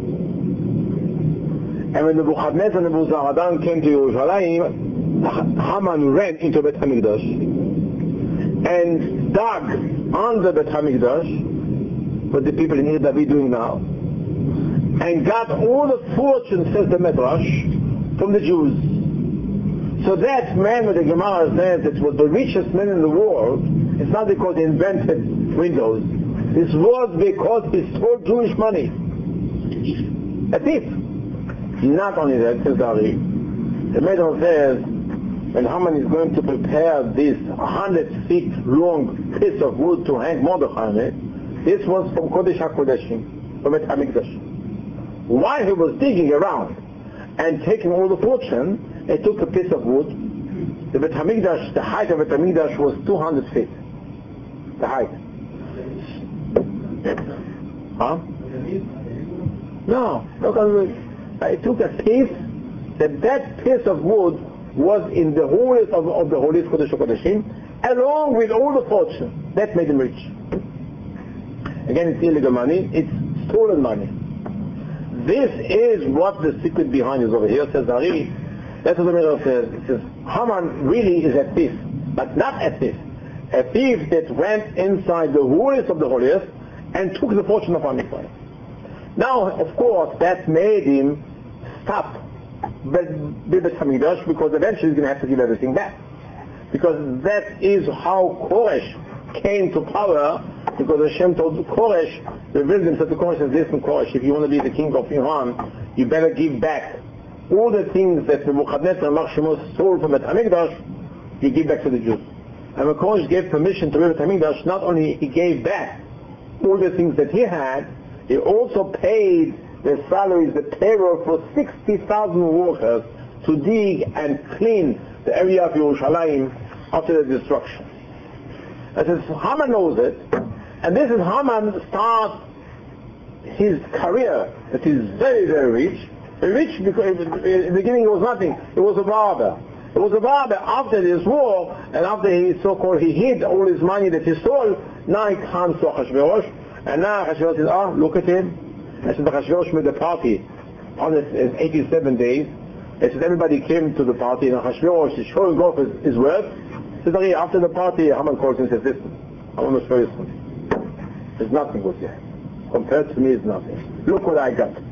And when Nebuchadnezzar and Nebuzaradan came to Yerushalayim, Haman ran into Beit HaMikdash and dug under Beit HaMikdash, what the people in Ir David doing now, and got all the fortune, says the Medrash, from the Jews. So that man, with the Gemara says, that was the richest man in the world, it's not because he invented windows. This was because he stole Jewish money. A thief. Not only that, says Dari, the Medrash says, when Haman is going to prepare this one hundred feet long piece of wood to hang Mordechai on it, this was from Kodesh HaKodeshim, from Beit HaMikdash. While he was digging around and taking all the fortune, he took a piece of wood. The Beit HaMikdash, the height of Beit HaMikdash was two hundred feet. The height. Huh? No, look at it. I took a piece, that that piece of wood was in the holiest of, of the holiest Kodesh HaKodeshim, along with all the fortune. That made him rich. Again, it's illegal money, it's stolen money. this is what the secret behind is over here, says Ari. That's what the Mirror says. It says, Haman really is a thief, but not a thief. A thief that went inside the holiest of the holiest and took the fortune of Am Yisrael. Now, of course, that made him stop Bet HaMikdash, because eventually he's going to have to give everything back. Because that is how Koresh came to power, because Hashem told Koresh, revealed himself to Koresh, says, listen Koresh, if you want to be the king of Iran, you better give back all the things that Nebuchadnezzar and Malach Shemos stole from Bet HaMikdash, you give back to the Jews. And when Koresh gave permission to build Bet HaMikdash, not only he gave back all the things that he had, he also paid the salaries, the payroll for sixty thousand workers to dig and clean the area of Yerushalayim after the destruction. And since Haman knows it, and this is Haman starts his career that is very, very rich. Rich because in the beginning it was nothing. It was a barber. It was a barber after this war, and after he so-called he hid all his money that he stole. Now he comes to Achashverosh, and now Achashverosh says, "Ah, look at him." And so Achashverosh made a party on his, his eighty-seven days. And so everybody came to the party, and Achashverosh is showing off his, his wealth. So after the party, Haman calls him and says, "Listen, I want to show you something. There's nothing with you. Compared to me, it's nothing. Look what I got."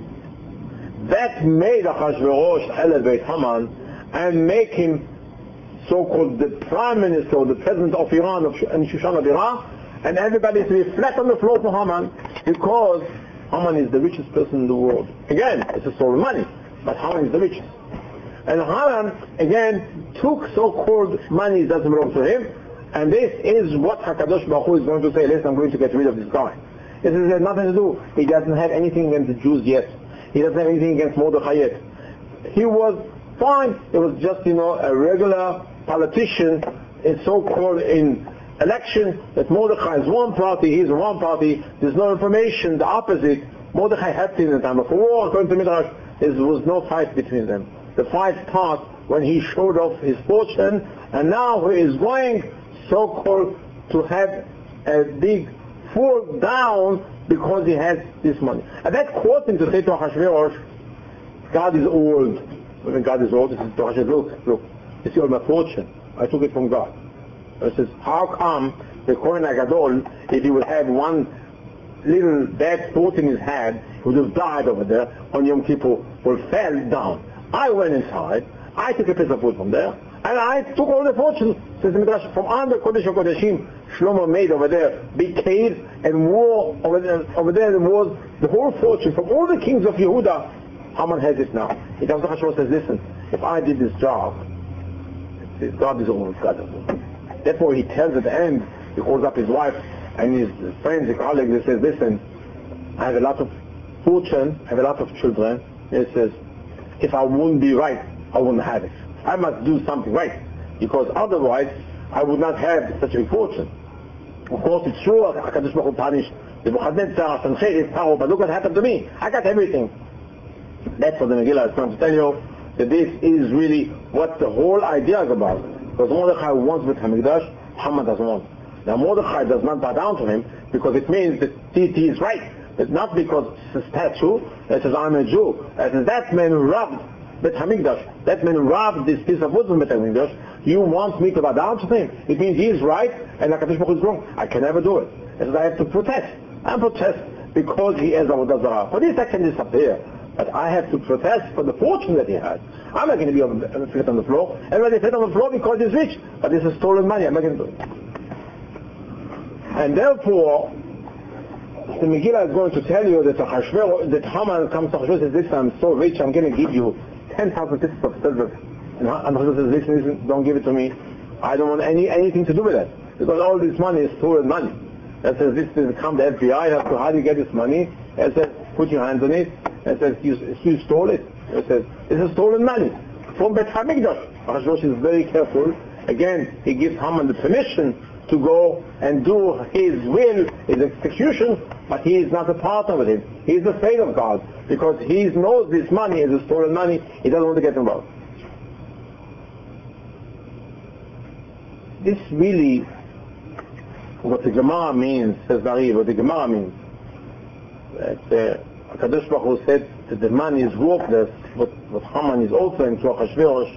That made Achashverosh elevate Haman and make him so-called the prime minister or the president of Iran of, and Shushan of Iran, and everybody to be flat on the floor for Haman, because Haman is the richest person in the world. Again, it's a stolen money, but Haman is the richest. And Haman, again, took so-called money that doesn't belong to him, and this is what HaKadosh Baruch Hu is going to say, listen, I'm going to get rid of this guy. This has nothing to do. He doesn't have anything against the Jews yet. He doesn't have anything against Mordechai yet. He was fine. It was just, you know, a regular politician, in so-called in election, that Mordechai is one party, he's one party. There's no information, the opposite. Mordechai helped him in the time of war. According to Midrash, there was no fight between them. The fight started when he showed off his fortune, and now he is going, so-called, to have a big fall down because he has this money. And that caused him to say to Achashverosh, God is old. When God is old, he says to Achashverosh, look, look, you see all my fortune. I took it from God. He says, how come the Kohen HaGadol, if he would have one little bad thought in his head, he would have died over there on Yom Kippur, or fell down. I went inside, I took a piece of food from there, and I took all the fortune, says the Midrash, from under Kodesh HaKodeshim. Shlomo made over there big cave and war over there, over there was the whole fortune from all the kings of Yehuda. Haman has it now. He comes to Hashemah and says, listen, if I did this job, God is old, God is old. Therefore he tells at the end, he calls up his wife and his friends, his colleagues, he says, listen, I have a lot of fortune, I have a lot of children. And he says, if I wouldn't be right, I wouldn't have it. I must do something right, because otherwise I would not have such a fortune. Of course, it's true, HaKadosh Baruch Hu punished Nebuchadnezzar, Sancheriv, Paro, but look what happened to me. I got everything. That's what the Megillah is trying to tell you, that this is really what the whole idea is about. Because Mordechai wants Bet HaMikdash, Haman doesn't want. Now Mordechai does not bow down to him, because it means that he is right. But not because it's a statue that says, I'm a Jew. That says, that man robbed Bet HaMikdash. That man robbed this piece of wood from Bet HaMikdash. You want me to bow down to him? It means he is right and HaKadosh Baruch Hu is wrong. I can never do it. It says, I have to protest. I protest because he has Avodah Zarah. For this I can disappear. But I have to protest for the fortune that he has. I'm not going to be on the, flat on the floor. Everybody flat on the floor because he's rich. But this is stolen money. I'm not going to do it. And therefore, the Megillah is going to tell you that Achashverosh, that Haman comes to Achashverosh and says, listen, I'm so rich, I'm going to give you ten thousand pieces of silver. And Achashverosh says, listen, listen, don't give it to me. I don't want any anything to do with it. Because all this money is stolen money. And says, this is come the F B I, has to, how do you get this money? And says, put your hands on it. And says, you, you stole it. And says, this is stolen money from Bet HaMikdash. Achashverosh is very careful. Again, he gives Haman the permission to go and do his will, his execution, but he is not a partner with him. He is afraid of God, because he knows this money is a stolen money. He doesn't want to get involved. This really, what the Gemara means, says Dari, what the Gemara means, that uh, HaKadosh Baruch Hu said that the money is worthless, but what Haman is offering to Achashverosh,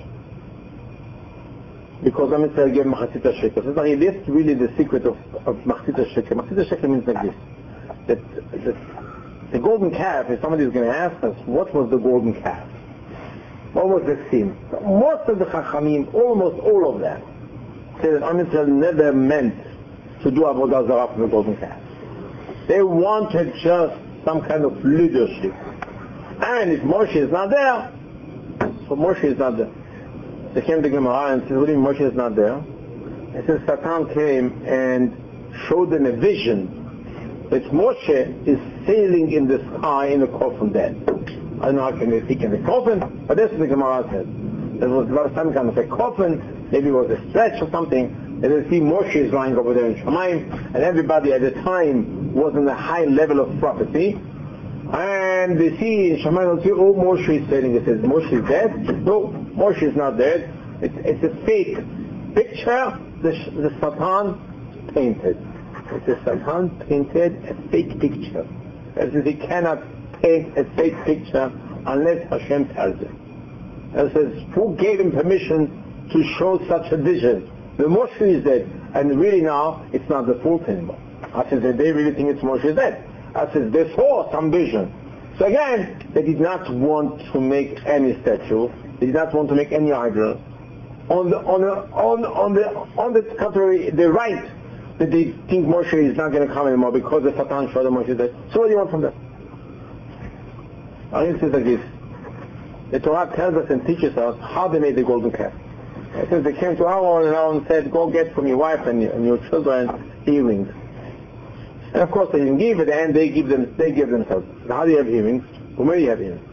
because Am Yisrael gave Machzit HaShekel. So that's really the secret of, of Machzit HaShekel. Machzit HaShekel means like this, that, that the golden calf, if somebody is going to ask us, what was the golden calf? What was the sin? Most of the Chachamim, almost all of them, say that Am Yisrael never meant to do Avodah Zarah from the golden calf. They wanted just some kind of leadership. And if Moshe is not there, so Moshe is not there. They came to Gemara and said, what do you mean Moshe is not there? It says Satan came and showed them a vision that Moshe is sailing in the sky in a coffin dead. I don't know how can they speak in the coffin, but that's what the Gemara said. There was some kind of a coffin, maybe it was a stretch or something, and they see Moshe is lying over there in Shamayim, and everybody at the time was in a high level of prophecy, and they see in Shamayim, they see, oh, Moshe is sailing. It says, Moshe is dead? No, Moshe is not dead. It's, it's a fake picture the, the Satan painted. It's a Satan painted a fake picture. As if he cannot paint a fake picture unless Hashem tells him. And it says, who gave him permission to show such a vision? The Moshe is dead, and really now it's not the fault anymore. I said that they really think it's Moshe is dead. I said they saw some vision. So again, they did not want to make any statue. They did not want to make any idol. On the on the on on the on the contrary, they're right that they think Moshe is not going to come anymore because the Satan showed them Moshe is dead. So what do you want from them? I think it's like this. The Torah tells us and teaches us how they made the golden calf. It says they came to Aaron and Aaron said, go get from your wife and your, and your children earrings. And of course they didn't give it, and they give them they give themselves. How do you have earrings? From where do you have earrings?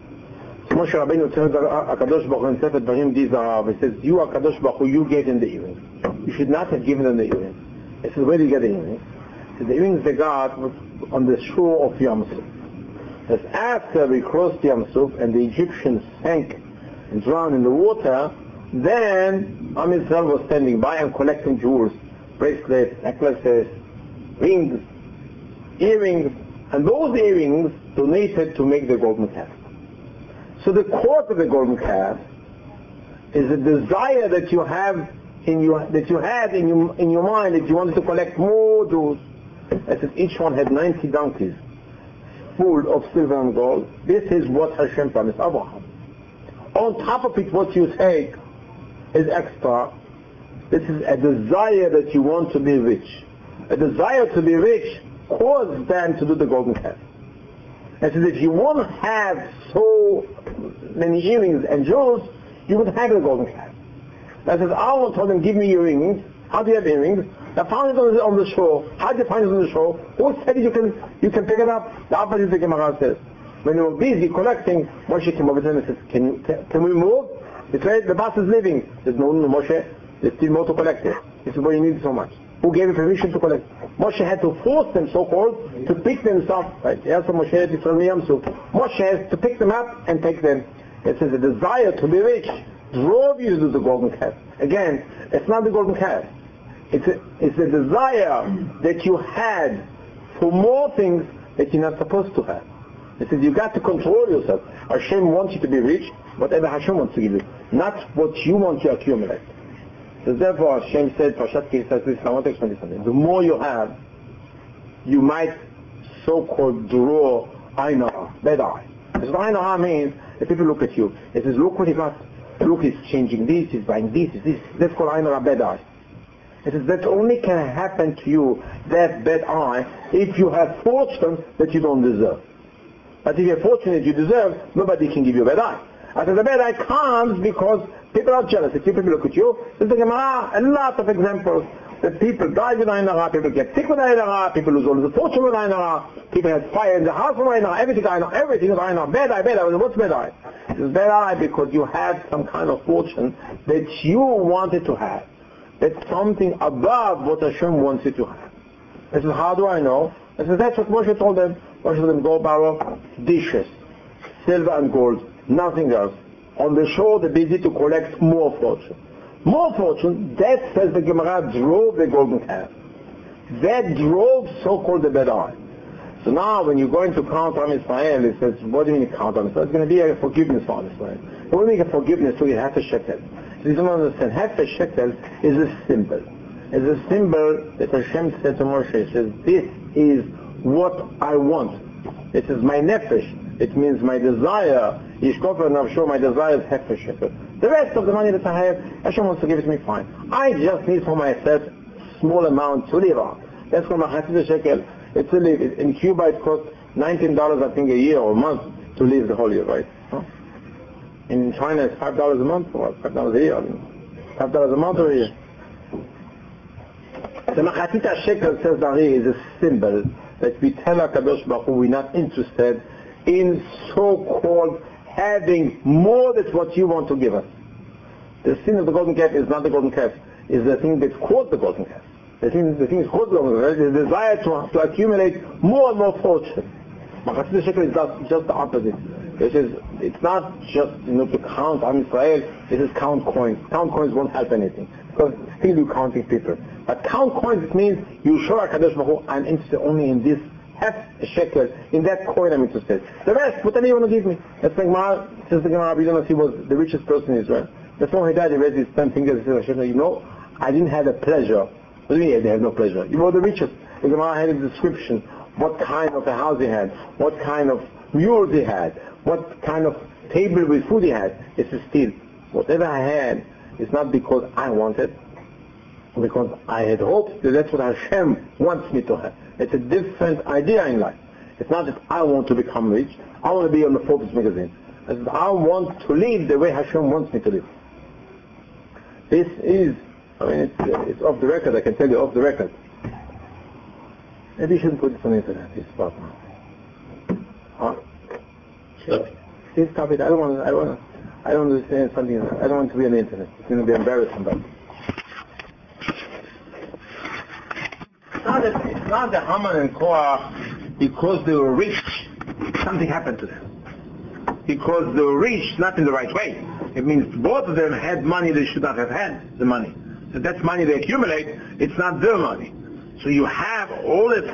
So Moshe Rabbeinu tells HaKadosh Baruch Hu in Sefer Dvarim Dizarav, he says, you HaKadosh Baruch Hu, you gave them the earrings. You should not have given them the earrings. He says, where do you get the earrings? He says, the earrings they got was on the shore of Yam Suf. As after we crossed Yam Suf and the Egyptians sank and drowned in the water, then Am Yisrael was standing by and collecting jewels, bracelets, necklaces, rings, earrings, and those earrings donated to make the golden calf. So the core of the golden calf is a desire that you have in your that you had in your in your mind that you wanted to collect more jewels. As if each one had ninety donkeys full of silver and gold. This is what Hashem promised Abraham. On top of it, what you take is extra. This is a desire that you want to be rich. A desire to be rich caused them to do the golden calf. And so if you won't have so many earrings and jewels, you would have the golden calf. That says, Allah told them, give me your earrings. How do you have earrings? I found it on the, on the shore. How did you find it on the shore? Who said you can you can pick it up? The opposite the Gemara says. When they were busy collecting, Moshe came over to them and said, can, you, can, can we move? He said, the bus is leaving. He said, no, no, Moshe, there's still more to collect it. He said, well, you need so much. Who gave you permission to collect? Moshe had to force them, so-called, to pick them up. Right? Yes, Moshe had to Moshe has to pick them up and take them. It says the desire to be rich drove you to do the golden calf. Again, it's not the golden calf. It's a, it's a desire that you had for more things that you're not supposed to have. It says you got to control yourself. Hashem wants you to be rich, whatever Hashem wants to give you, not what you want to accumulate. So therefore Hashem said, Parashat Ki says this, I want to explain this something. The more you have, you might so-called draw Ain Hara, bad eye. So Ain Hara means that people look at you. It says, look what he got. Look, he's changing this, he's buying this, this. That's called Ain Hara, bad eye. It says that only can happen to you, that bad eye, if you have fortune that you don't deserve. But if you have fortune that you deserve, nobody can give you a bad eye. I said the bad eye comes because people are jealous. If people look at you, there's a lot of examples that people die with Ain Hara, people get sick with Ain Hara, people lose all the fortune with Ain Hara, people have fire in the house with Ain Hara, everything Ain Hara, everything is Ain Hara. Bad eye, bad eye. What's bad eye? It's bad eye because you had some kind of fortune that you wanted to have. That's something above what Hashem wants you to have. This is how do I know? This is that's what Moshe told them. Moshe told them, go borrow dishes, silver and gold, nothing else. On the shore they're busy to collect more fortune. More fortune, that says the Gemara drove the golden calf. That drove so-called the bad eye. So now when you go into count Am Israel, it says, what do you mean count Am Israel? It's going to be a forgiveness for Am Israel. So what do you mean a forgiveness? So you have a shekel. So you don't understand. Half a shekel is a symbol. It's a symbol that Hashem said to Moshe. He says, this is what I want. This is my nefesh. It means my desire. Yishkofer nafsho, my desire is half a shekel. The rest of the money that I have, Hashem wants to give it to me, fine. I just need for myself small amount to live on. That's called Machatzit shekel. It's a live. In Cuba it costs nineteen dollars I think a year or a month to live the whole year, right? Huh? In China it's five dollars a month or five dollars a year. I mean, five dollars a month or a year. The Machatzit shekel, says Dari, is a symbol that we tell HaKadosh Baruch Hu we're not interested in so-called having more than what you want to give us. The sin of the golden calf is not the golden calf, it's the thing that's called the golden calf. The thing, the thing is called the golden calf, the desire to, to accumulate more and more fortune. Machatzit shekel is just, just the opposite. It is, it's not just, you know, to count Am Israel, it is count coins. Count coins won't help anything, because still you're counting people. But count coins, it means you show HaKadosh Baruch Hu, I'm interested only in this half a shekel, in that coin I'm interested. The rest, whatever you want to give me. That's like Gemara, since the Gemara, he was the richest person in Israel. Before he died, he raised his ten fingers and said, Hashem, you know, I didn't have a pleasure. What do you mean they have no pleasure? You were the richest. The Gemara had a description, what kind of a house he had, what kind of mules he had, what kind of table with food he had. It's still, whatever I had is not because I wanted, because I had hoped that that's what Hashem wants me to have. It's a different idea in life. It's not that I want to become rich, I want to be on the Forbes magazine. It's that I want to live the way Hashem wants me to live. This is, I mean, it's, it's off the record, I can tell you off the record. Maybe you shouldn't put this on the internet, this part now. Huh? Sure. Please stop it, I don't want to, I don't want to, I don't want to say something, I don't want to be on the internet. It's going to be embarrassing, but it's not that, it's not the Haman and Korach because they were rich, something happened to them. Because they were rich, not in the right way. It means both of them had money they should not have had, the money. So that's money they accumulate, it's not their money. So you have all the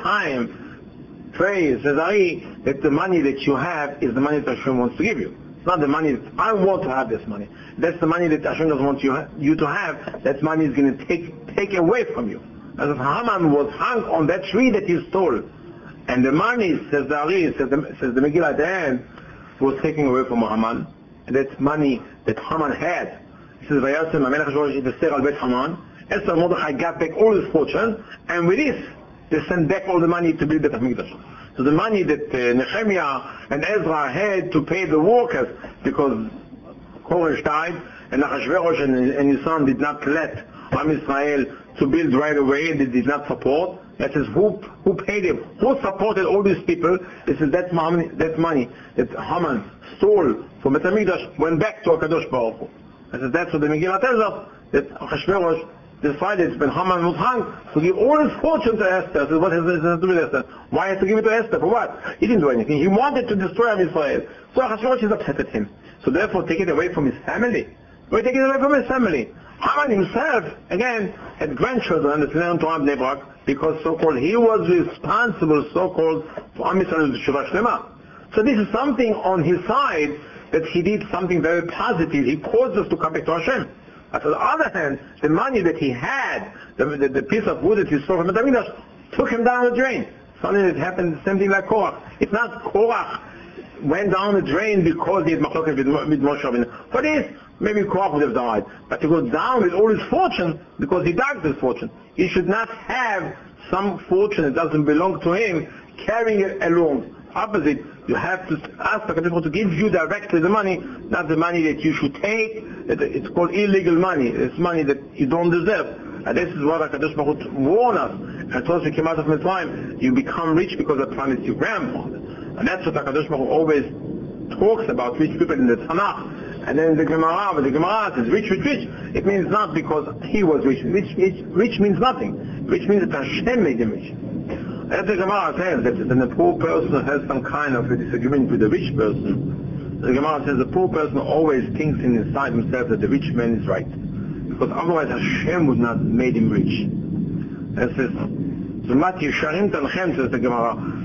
time praise, Zezari, that the money that you have is the money that Hashem wants to give you. It's not the money that I want to have this money. That's the money that Hashem doesn't want you, you to have. That money is going to take take away from you. As if Haman was hung on that tree that he stole. And the money, says the Ari, says the, says the Megillah at the end, was taken away from Haman. And that's money that Haman had. He says, Vayasem HaMelech Hashvarosh Yitbeser al Bet Haman. Esther Mordechai got back all his fortune, and with this, they sent back all the money to build the Beit HaMikdash. So the money that uh, Nehemiah and Ezra had to pay the workers, because Koresh died, and Achashverosh and, and his son did not let Am Israel to build right away, and they did not support. That is, who, who paid him? Who supported all these people? This is that money, that money that Haman stole from Beit HaMikdash went back to HaKadosh Baruch Hu. That is, that's what the Megillah tells us, that Achashverosh decided when Haman was hung to give all his fortune to Esther. So what has this to do with Esther? Why has to give it to Esther? For what? He didn't do anything. He wanted to destroy Am Israel. So Achashverosh is upset at him. So therefore take it away from his family. Why take it away from his family? Haman himself, again, had grandchildren that learned to Bnei Brak, because so-called he was responsible, so-called, for Am Yisrael's Shuvah Shlema. So this is something on his side that he did something very positive. He caused us to come back to Hashem. But on the other hand, the money that he had, the, the, the piece of wood that he stole from Beit HaMikdash, took him down the drain. Something that happened, the same thing like Korach. It's not Korach went down the drain because he had machloket with, with Moshe Rabbeinu. For this, maybe Korach would have died. But he goes down with all his fortune because he dug his fortune. He should not have some fortune that doesn't belong to him carrying it along. Opposite, you have to ask the HaKadosh to give you directly the money, not the money that you should take. It's called illegal money. It's money that you don't deserve. And this is what HaKadosh Baruch Hu warned us. And told us, you came out of Mitzrayim, you become rich because I promised your grandfather. And that's what HaKadosh Baruch Hu always talks about rich people in the Tanakh. And then in the Gemara, when the Gemara says rich, rich, rich, it means not because he was rich. Rich, rich, rich means nothing. Rich means that Hashem made him rich. As the Gemara says that when a poor person has some kind of a disagreement with a rich person, the Gemara says the poor person always thinks in inside himself that the rich man is right. Because otherwise Hashem would not have made him rich. It says, says the Gemara,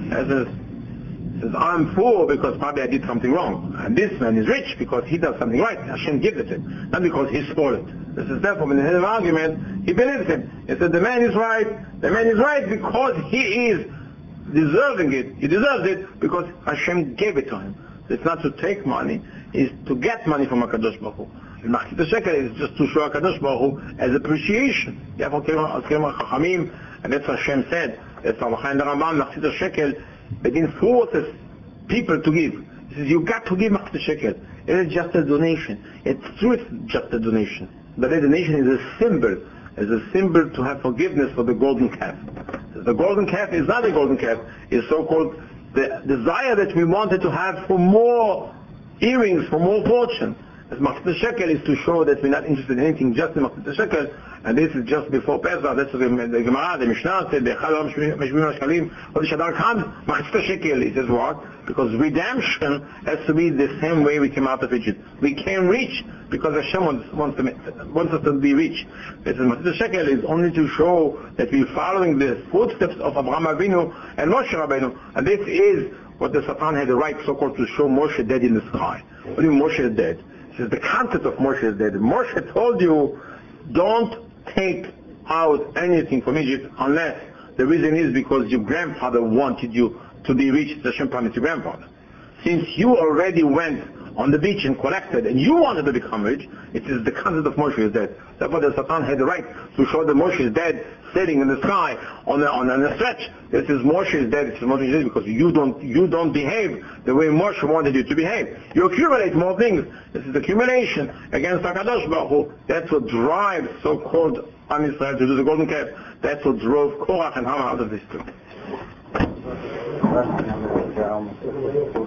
As a, says, I'm poor because probably I did something wrong. And this man is rich because he does something right. Hashem gives it to him. Not because he stole it. This is therefore, in his argument, he believes him. He said, the man is right. The man is right because he is deserving it. He deserves it because Hashem gave it to him. It's not to take money, it's to get money from HaKadosh Baruch Hu. Machzit shekel is just to show HaKadosh Baruch Hu as appreciation. Therefore, Chachamim, and that's what Hashem said, that's Ramachai and the Rambam, Machzit shekel, Bedin forces people to give. He says, you got to give Machzit shekel. It is just a donation. It's true, it's just a donation. But the donation is a symbol, as a symbol to have forgiveness for the golden calf. The golden calf is not a golden calf, it's so-called the desire that we wanted to have for more earrings, for more fortune. As Machzit shekel is to show that we're not interested in anything, just in Machzit shekel, and this is just before Pesach. That's what the Gemara, the Mishnah said, the Echad Meshvim Shkalim, when the Shadar comes, Machzit shekel. He says what? Because redemption has to be the same way we came out of Egypt. We came rich because Hashem wants, wants, to, wants us to be rich. It says Machzit shekel is only to show that we're following the footsteps of Abraham Avinu and Moshe Rabbeinu, and this is what the Satan had the right, so-called, to show Moshe dead in the sky. What do you mean Moshe is dead? It says the concept of Moshe is dead. Moshe told you, don't take out anything from Egypt unless the reason is because your grandfather wanted you to be rich. Hashem promised your grandfather. Since you already went on the beach and collected and you wanted to become rich, it is the concept of Moshe is dead. Therefore the Satan had the right to show that Moshe is dead, sailing in the sky on a, on a stretch. This is Moshe is dead, this is Moshe is dead because you don't you don't behave the way Moshe wanted you to behave. You accumulate more things. This is accumulation against HaKadosh Baruch Hu. That's what drives so-called Am Yisrael to do the golden calf. That's what drove Korach and Haman out of this too.